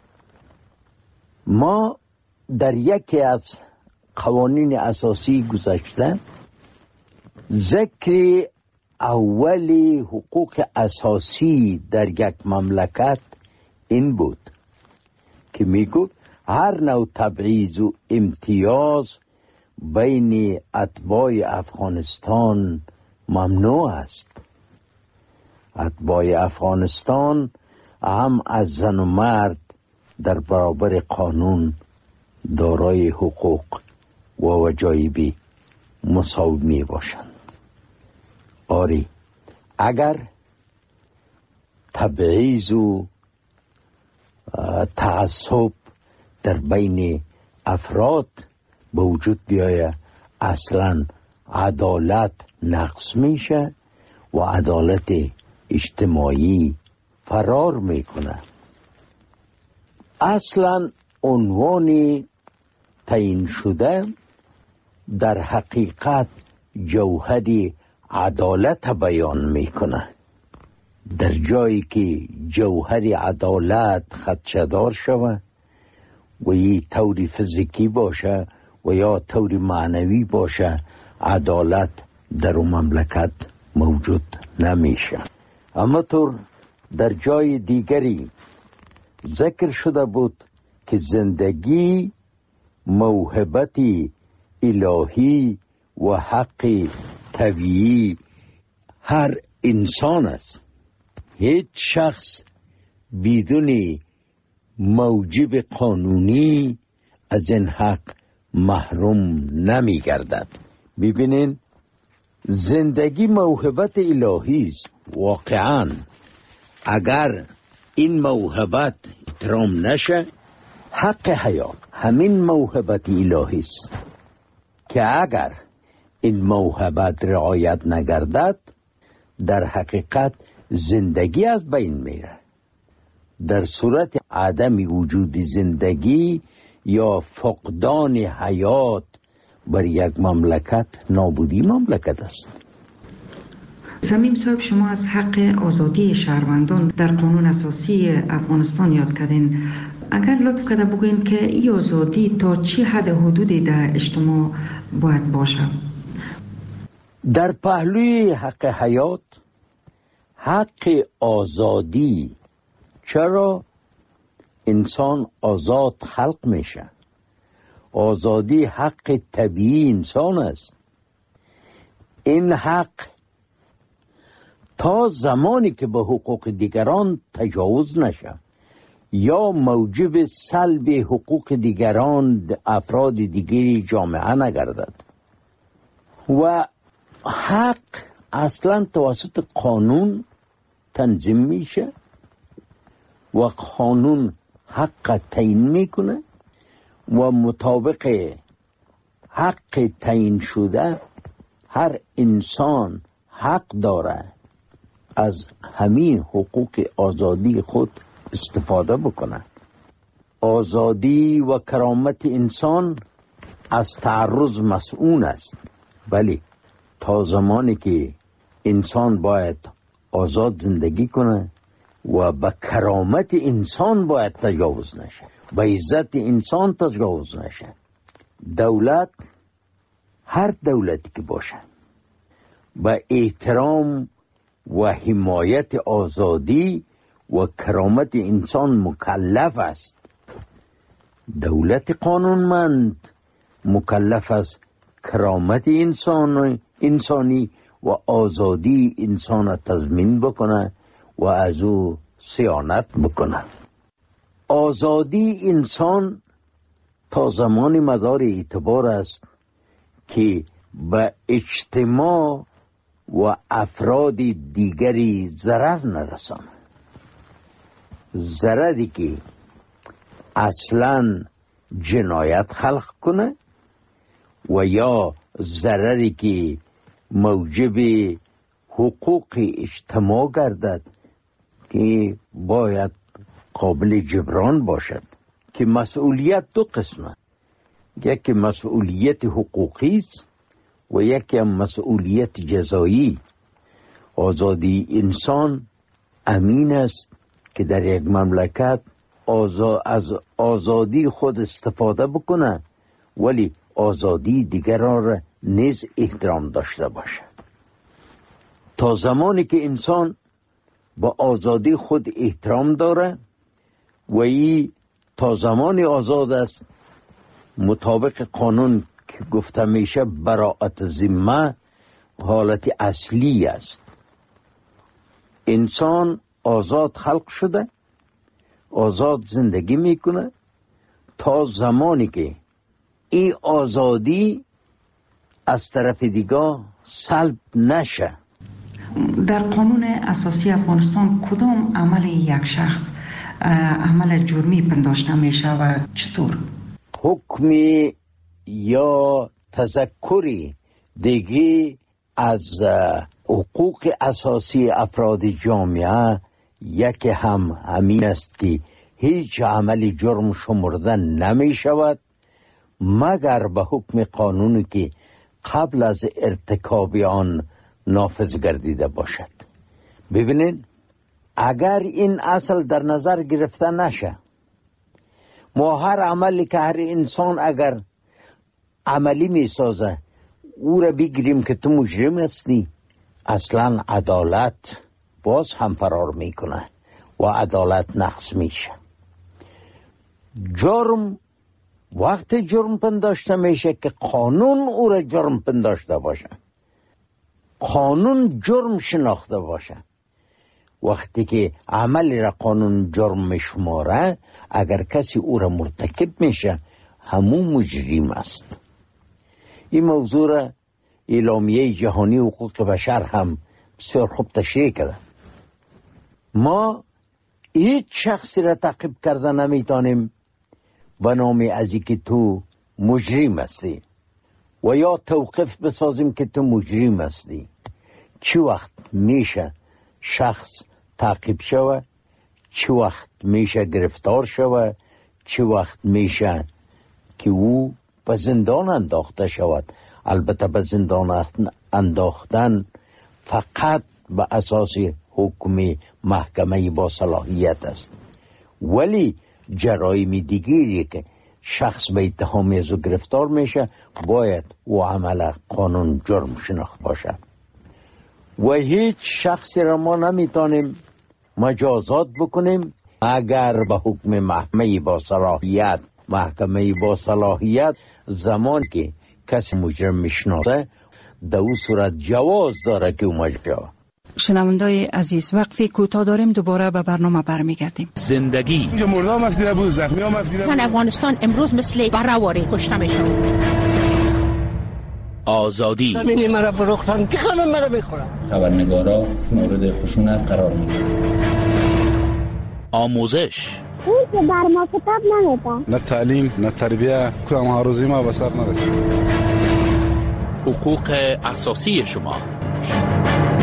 ما در یکی از قوانین اساسی گذشته ذکر اولی حقوق اساسی در یک مملکت این بود که میگفت هر نوع تبعیض و امتیاز بین اتباع افغانستان ممنوع است. اتباع افغانستان هم از زن و مرد در برابر قانون دارای حقوق و وجایبی مساوی می باشند. آری، اگر تبعیض و تعصب در بین افراد به وجود بیاید اصلا عدالت نقص میشه و عدالت اجتماعی فرار میکنه. اصلا عنوان تعیین شده در حقیقت جوهر عدالت بیان میکنه. در جایی که جوهر عدالت خدشه‌دار شود و یه طور فیزیکی باشه و یا طور معنوی باشه، عدالت در اون مملکت موجود نمیشه. اما طور در جای دیگری ذکر شده بود که زندگی موهبت الهی و حق طبیعی هر انسان است. هیچ شخص بدون موجب قانونی از این حق محروم نمی گردد. ببینین، زندگی موهبت الهی است. واقعا اگر این موهبت احترام نشه، حق حیات همین موهبت الهی است که اگر این موهبت رعایت نگردد در حقیقت زندگی از بین میره. در صورت عدم وجود زندگی یا فقدان حیات بر یک مملکت نابودی مملکت است. صمیم صاحب، شما از حق آزادی شهروندان در قانون اساسی افغانستان یاد کردین. اگر لطف کرده بگوین که این آزادی تا چی حد حدودی در اجتماع باید باشه؟ در پهلوی حق حیات، حق آزادی، چرا انسان آزاد خلق میشه. آزادی حق طبیعی انسان است. این حق تا زمانی که به حقوق دیگران تجاوز نشه یا موجب سلب حقوق دیگران افراد دیگری جامعه نگردد. و حق اصلا توسط قانون تنظیم میشه و قانون حق تعیین میکنه و مطابق حق تعیین شده هر انسان حق داره از همین حقوق آزادی خود استفاده بکنه. آزادی و کرامت انسان از تعرض مسئول است، ولی تا زمانی که انسان باید آزاد زندگی کنه و به کرامت انسان باید تجاوز نشه، به عزت انسان تجاوز نشه. دولت، هر دولتی که باشه، به احترام و حمایت آزادی و کرامت انسان مکلف است. دولت قانونمند مکلف است کرامت انسان انسانی و آزادی انسان تضمین بکنه و از او صیانت بکنه. آزادی انسان تا زمان مدار اعتبار است که به اجتماع و افراد دیگری ضرر نرسانه. ضرری که اصلا جنایت خلق کنه و یا ضرری که موجب حقوق اجتماع گردد که باید قابل جبران باشد. که مسئولیت دو قسمه، یکی مسئولیت حقوقی است و یکی هم مسئولیت جزایی. آزادی انسان امین است که در یک مملکت آزا... از آزادی خود استفاده بکنه، ولی آزادی دیگران را نیز احترام داشته باشه. تا زمانی که انسان با آزادی خود احترام داره و ای تا زمانی آزاد است، مطابق قانون که گفته میشه براءت ذمه حالت اصلی است. انسان آزاد خلق شده، آزاد زندگی میکنه تا زمانی که این آزادی از طرف دیگه سلب نشه. در قانون اساسی افغانستان کدام عمل یک شخص عمل جرمی پنداشته میشه و چطور؟ حکمی یا تذکری دیگه از حقوق اساسی افراد جامعه یکی هم همین است که هیچ عمل جرم شمرده نمی شود مگر به حکم قانونی که قبل از ارتکاب آن نافذ گردیده باشد. ببینید، اگر این اصل در نظر گرفته نشه، ما هر عملی که هر انسان اگر عملی می سازه او را بگیریم که تو مجرم هستی، اصلا عدالت باز هم فرار میکنه و عدالت نقص میشه. جرم وقت جرم پنداشته میشه که قانون او را جرم پنداشته باشه، قانون جرم شناخته باشه. وقتی که عملی را قانون جرم میشماره، اگر کسی او را مرتکب میشه همون مجرم است. این موضوع را اعلامیه جهانی حقوق بشر هم بسیار خوب تشریح کرده. ما هیچ شخصی را تعقیب کرده نمیتونیم به نام از اینکه تو مجرم هستی و یا توقف بسازیم که تو مجرم هستی. چی وقت میشه شخص تعقیب شوه، چی وقت میشه گرفتار شوه، چی وقت میشه که او به زندان انداخته شود. البته به زندان انداختن فقط به اساس حکم محکمه با صلاحیت است، ولی جرایم دیگری که شخص به اتهام از او گرفتار میشه باید او عمل قانون جرم شناخت باشد و هیچ شخصی را ما نمیتونیم مجازات بکنیم اگر به حکم محکمه با صلاحیت محکمه با صلاحیت زمان که کسی مجرم میشناسه در او صورت جواز داره که او مجازات. شنوندای عزیز، وقفی کوتاه داریم، دوباره به برنامه برمیگردیم. زندگی اینجا مردم افسیده بود، زخمی هم افسیده بود. زن افغانستان امروز مثل برهواری کشته میشه. آزادی زمینی مرا فروختن که خانم مرا بخورم. خبرنگارا مورد خشونت قرار میگیرن. آموزش اون که در ما کتاب نمیده. نه تعلیم نه تربیه، کدام هاروزی ما به سر نرسید. حقوق اساسی شما.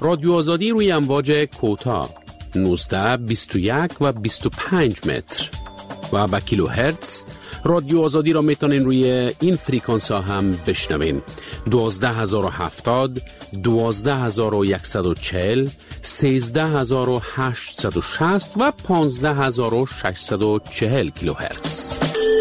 رادیو آزادی روی امواج کوتاه نوزده بیست و یک و بیست و پنج متر و با کیلو هرتز. رادیو آزادی را میتونین روی این فریکانس ها هم بشنوین: دوازده هزار و هفتاد، دوازده هزار و صد و چهل، سیزده هزار و هشتصد و شصت و پانزده هزار و ششصد و چهل کیلو هرتز.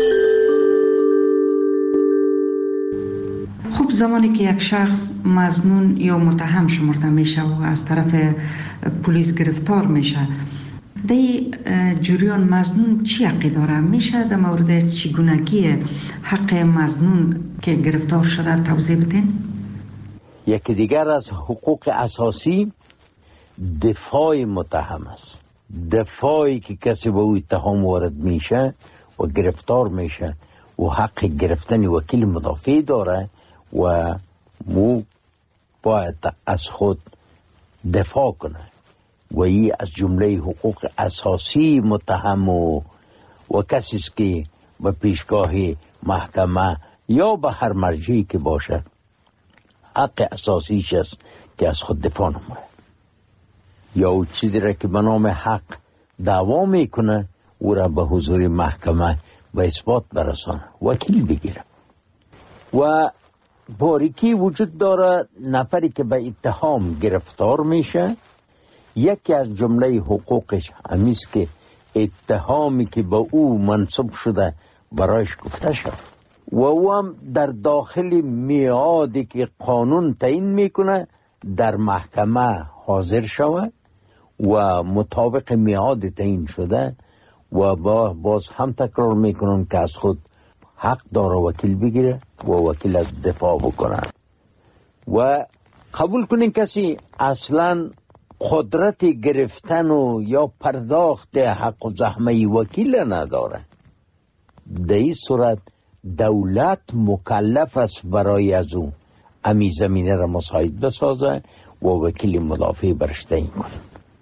خب زمانی که یک شخص مظنون یا متهم شمرده میشه و از طرف پلیس گرفتار میشه، دی جریان مظنون چی حقی داره؟ میشه در مورد چگونگی حق مظنون که گرفتار شده توضیح بدین؟ یکی دیگر از حقوق اساسی دفاع متهم است. دفاعی که کسی به او اتهام وارد میشه و گرفتار میشه و حق گرفتن وکیل مدافع داره و مو باید از خود دفاع کنه و این از جمله حقوق اساسی متهم و, و کسی است که به پیشگاه محکمه یا به هر مرجعی که باشه حق اساسیش است که از خود دفاع نمونه، یا او چیزی را که به نام حق دعوا میکنه او را به حضور محکمه به اثبات برسانه، وکیل بگیره. و باریکی وجود داره نفری که به اتهام گرفتار میشه، یکی از جمله حقوقش همیست که اتهامی که به او منصوب شده برایش گفته شد و او هم در داخل میعادی که قانون تعیین میکنه در محکمه حاضر شود و مطابق میعاد تعیین شده و با باز هم تکرار میکنم که از خود حق داره وکیل بگیره و وکیل از دفاع بکنه. و قبول کنین کسی اصلا قدرت گرفتن و یا پرداخت حق و زحمه وکیل نداره، در این صورت دولت مکلف است برای از او امی زمینه را مساعد بسازه و وکیل مدافع برش تعیین کنه.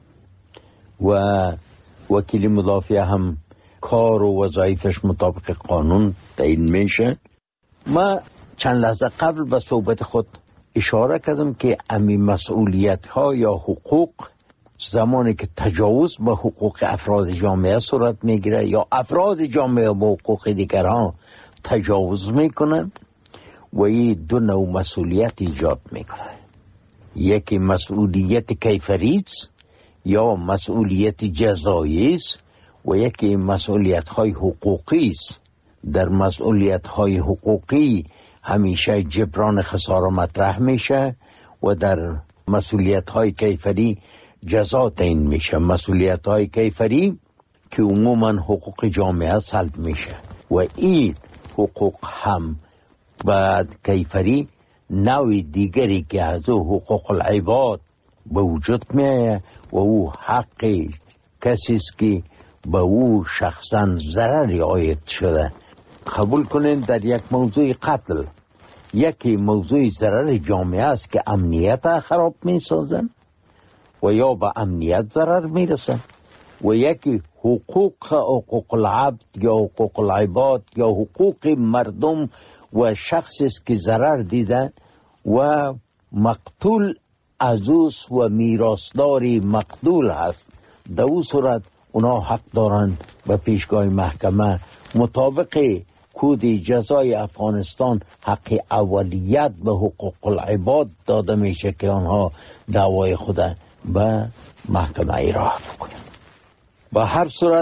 و وکیل مدافع هم کار و وظایفش مطابق قانون تعیین میشه. ما چند لحظه قبل به صحبت خود اشاره کردم که امی مسئولیت ها یا حقوق زمانی که تجاوز به حقوق افراد جامعه صورت میگیره یا افراد جامعه به حقوق دیگران تجاوز میکنن و این دو نوع مسئولیت ایجاد میکنه. یکی مسئولیت کیفری یا مسئولیت جزایی است و یکی مسئولیت های حقوقی است. در مسئولیت های حقوقی همیشه جبران خسارة مطرح میشه و در مسئولیت های کیفری جزا تعیین میشه. مسئولیت های کیفری که عموما حقوق جامعه سلب میشه و این حقوق هم بعد کیفری نوع دیگری که از او حقوق العباد به وجود میه و او حق کسی است که به او شخصا ضرری عاید شده. قبول کنین در یک موضوع قتل یکی موضوع ضرر جامعه است که امنیت خراب می سازن و یا به امنیت ضرر می رسن و یکی حقوق حقوق العبد یا حقوق العباد یا حقوق مردم و شخصی است که ضرر دیدن و مقتول عزوس و میراثداری مقتول هست. در او صورت اونا حق دارن به پیشگاه محکمه مطابق کود جزای افغانستان حق اولیت به حقوق العباد داده میشه که آنها دعوای خود به محکمه ایراه بکنن. به هر صورت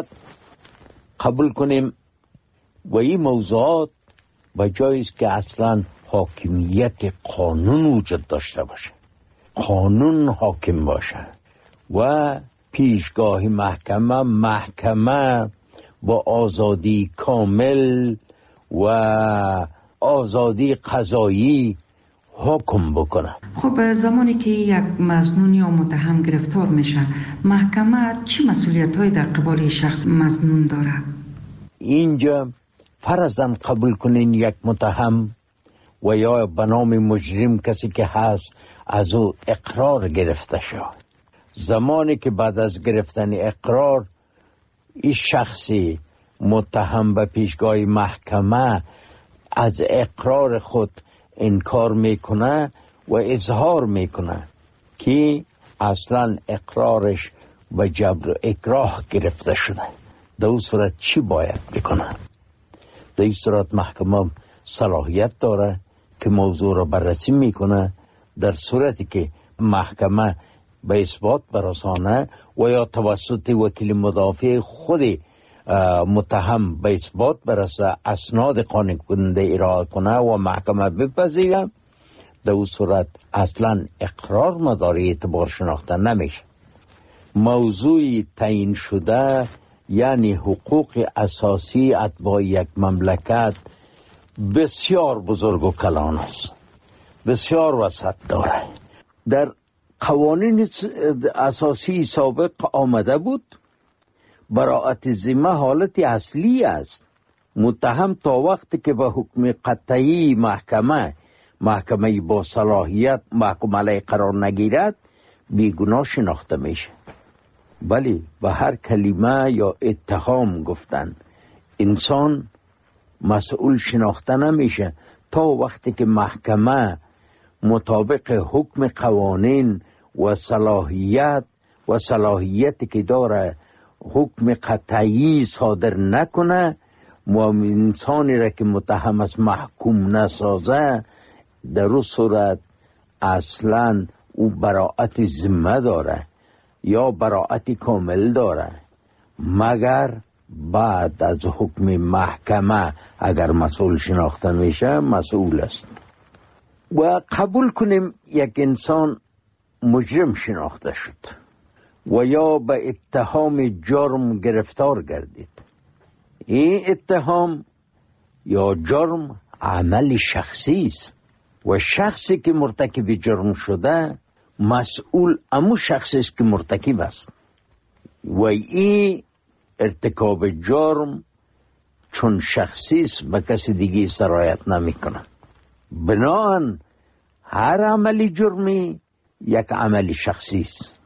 قبول کنیم و این موضوعات به جایی است که اصلا حاکمیت قانون وجود داشته باشه، قانون حاکم باشه و پیشگاه محکمه محکمه با آزادی کامل و آزادی قضایی حکم بکنه. خب زمانی که یک مظنون یا متهم گرفتار میشه، محکمه چی مسئولیت‌هایی در قبال شخص مظنون داره؟ اینجا فرضاً قبول کنین یک متهم و یا به نام مجرم کسی که هست از او اقرار گرفته شد. زمانی که بعد از گرفتن اقرار این شخصی متهم به پیشگاه محکمه از اقرار خود انکار میکنه و اظهار میکنه که اصلا اقرارش و جبر و اکراه گرفته شده. در اون صورت چی باید بکنه؟ در این صورت محکمه صلاحیت داره که موضوع را بررسی میکنه. در صورتی که محکمه به اثبات برسانه و یا توسط وکیل مدافع خود متهم به اثبات برسه، اسناد قانع کننده ارائه کنه و محکمه بپذیره، در اون صورت اصلا اقرار مدار اعتبار شناخته نمیشه. موضوع تعیین شده یعنی حقوق اساسی اتباع یک مملکت بسیار بزرگ و کلان است، بسیار وسعت داره. در قوانین اساسی سابق آمده بود براءت ذمه حالت اصلی است. متهم تا وقتی که به حکم قطعی محکمه محکمه با صلاحیت محکوم علیه قرار نگیرد بیگناه شناخته میشه. ولی به هر کلمه یا اتهام گفتن انسان مسئول شناخته نمیشه تا وقتی که محکمه مطابق حکم قوانین و صلاحیت و صلاحیتی که داره حکم قطعی صادر نکنه و انسانی را که متهم است محکوم نسازه، در اون صورت اصلا او براءت ذمه داره یا براءت کامل داره، مگر بعد از حکم محکمه اگر مسئول شناخته میشه مسئول است. و قبول کنیم یک انسان مجرم شناخته شد و یا به اتهام جرم گرفتار گردید. این اتهام یا جرم عمل شخصی است و شخصی که مرتکب جرم شده مسئول امو شخصی است که مرتکب است و این ارتکاب جرم چون شخصی است به کسی دیگه سرایت نمی کنه. بناهن هر عملی جرمی یک عمل شخصی است.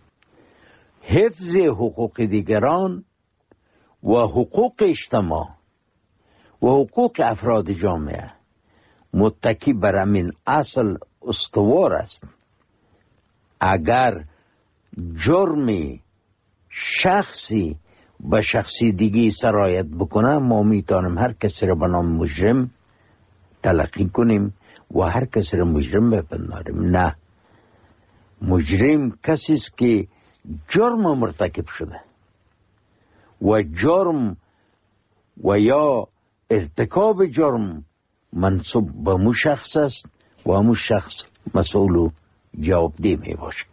حفظ حقوق دیگران و حقوق اجتماع و حقوق افراد جامعه متکی بر همین اصل استوار است. اگر جرمی شخصی به شخصی دیگه سرایت بکنه ما میتونیم هر کسی را به نام مجرم تلقی کنیم و هر کسی را مجرم بپنداریم. نه، مجرم کسی است که جرم مرتکب شده و جرم و یا ارتکاب جرم منصوب به مو شخص است و مو شخص مسئول و جوابدهی می باشد.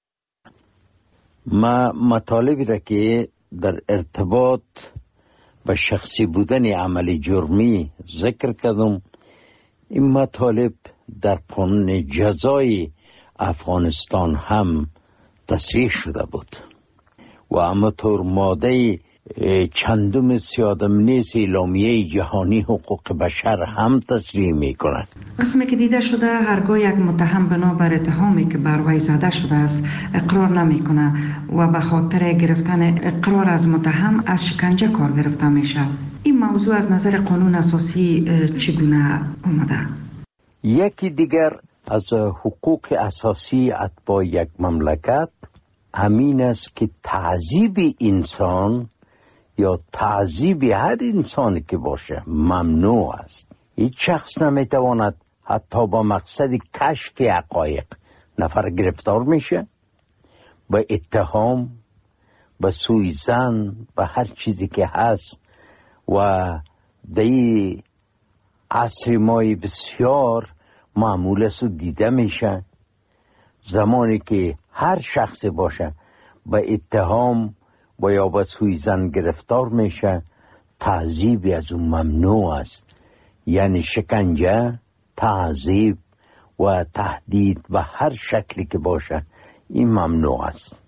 ما مطالبی را که در ارتباط به شخصی بودن عمل جرمی ذکر کردم، این مطالب در قانون جزای افغانستان هم تصریح شده بود و اما طور ماده چندم سیادمنیس اعلامیه جهانی حقوق بشر هم تصریح می کند. قسمی که دیده شده هرگاه یک متهم بنابر اتهامی که بر وی زده شده است اقرار نمی کنه و به خاطر گرفتن اقرار از متهم از شکنجه کار گرفته میشه. این موضوع از نظر قانون اساسی چگونه آمده؟ یکی دیگر از حقوق اساسی اتباع یک مملکت همین است که تعذیب انسان یا تعذیب هر انسانی که باشه ممنوع است. هیچ شخص نمیتواند حتی با مقصد کشف حقایق نفر گرفتار میشه به اتهام، به سوءظن، به هر چیزی که هست. و در عصر مای بسیار معمول است و دیده میشه زمانی که هر شخص باشه به اتهام و یا به سوءظن گرفتار میشه تعذیب از اون ممنوع است. یعنی شکنجه، تعذیب و تهدید به هر شکلی که باشه این ممنوع است.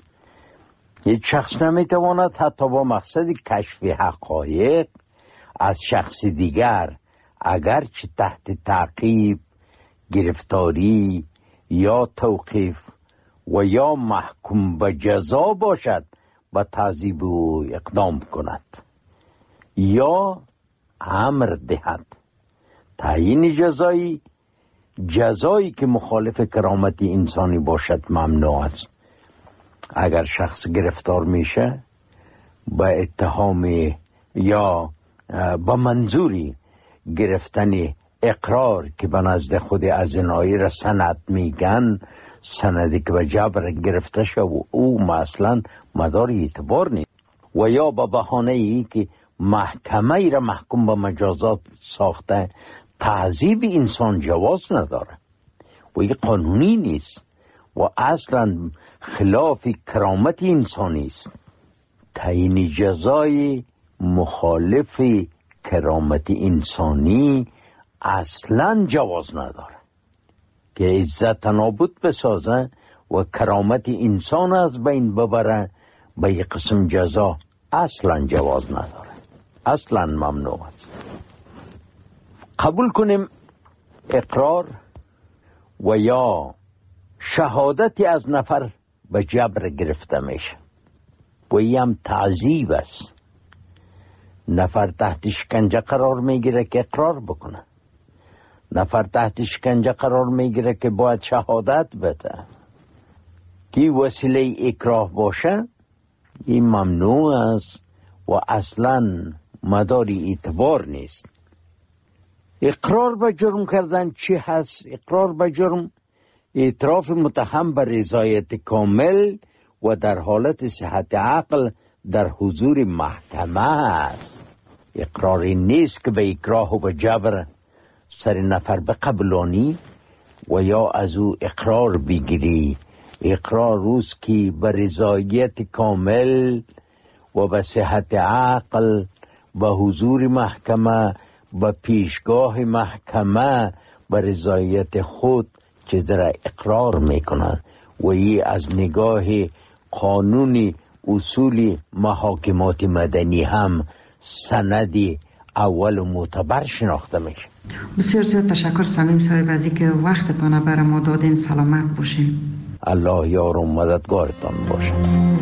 یک شخص نمیتواند حتی با مقصد کشف حقایق از شخص دیگر اگرچه تحت تعقیب، گرفتاری یا توقیف و یا محکوم به جزا باشد به تعذیب او اقدام کند یا امر دهد. تعیین جزایی جزایی که مخالف کرامت انسانی باشد ممنوع است. اگر شخص گرفتار میشه با اتهام یا با منظوری گرفتن اقرار که به نزد خود ازینایی را سند میگن، سندی که به جبر گرفته شد و او مثلا مدار اعتبار نیست، و یا با بهانه ای که محکمه ای را محکوم به مجازات ساخته، تعذیب انسان جواز نداره و این قانونی نیست و اصلا خلاف کرامت انسانی است. تعیین جزای مخالف کرامت انسانی اصلا جواز نداره که عزت نابود بسازه و کرامت انسان از بین ببره. به یک قسم جزا اصلا جواز نداره، اصلا ممنوع است. قبول کنیم اقرار و یا شهادتی از نفر به جبر گرفته میشه و این هم تعذیب است. نفر تحت شکنجه قرار میگیره که اقرار بکنه، نفر تحت شکنجه قرار میگیره که باید شهادت بده. کی وسیله اکراه باشه این ممنوع است و اصلا مداری اعتبار نیست. اقرار به جرم کردن چی هست؟ اقرار به جرم اعتراف متهم به رضایت کامل و در حالت صحت عقل در حضور محکمه است. اقراری نیست که به اکراه و به جبر سر نفر بقبلانی و یا از او اقرار بگیری. اقرار روز که به رضایت کامل و به صحت عقل به حضور محکمه به پیشگاه محکمه به رضایت خود چیز را اقرار میکنند و این از نگاه قانون اصول محاکمات مدنی هم سندی اول و معتبر شناخته میشه. بسیار زیاد تشکر صمیم صاحب از اینکه وقتتان برای ما دادین. سلامت باشین. الله یار و مددگارتان باشه.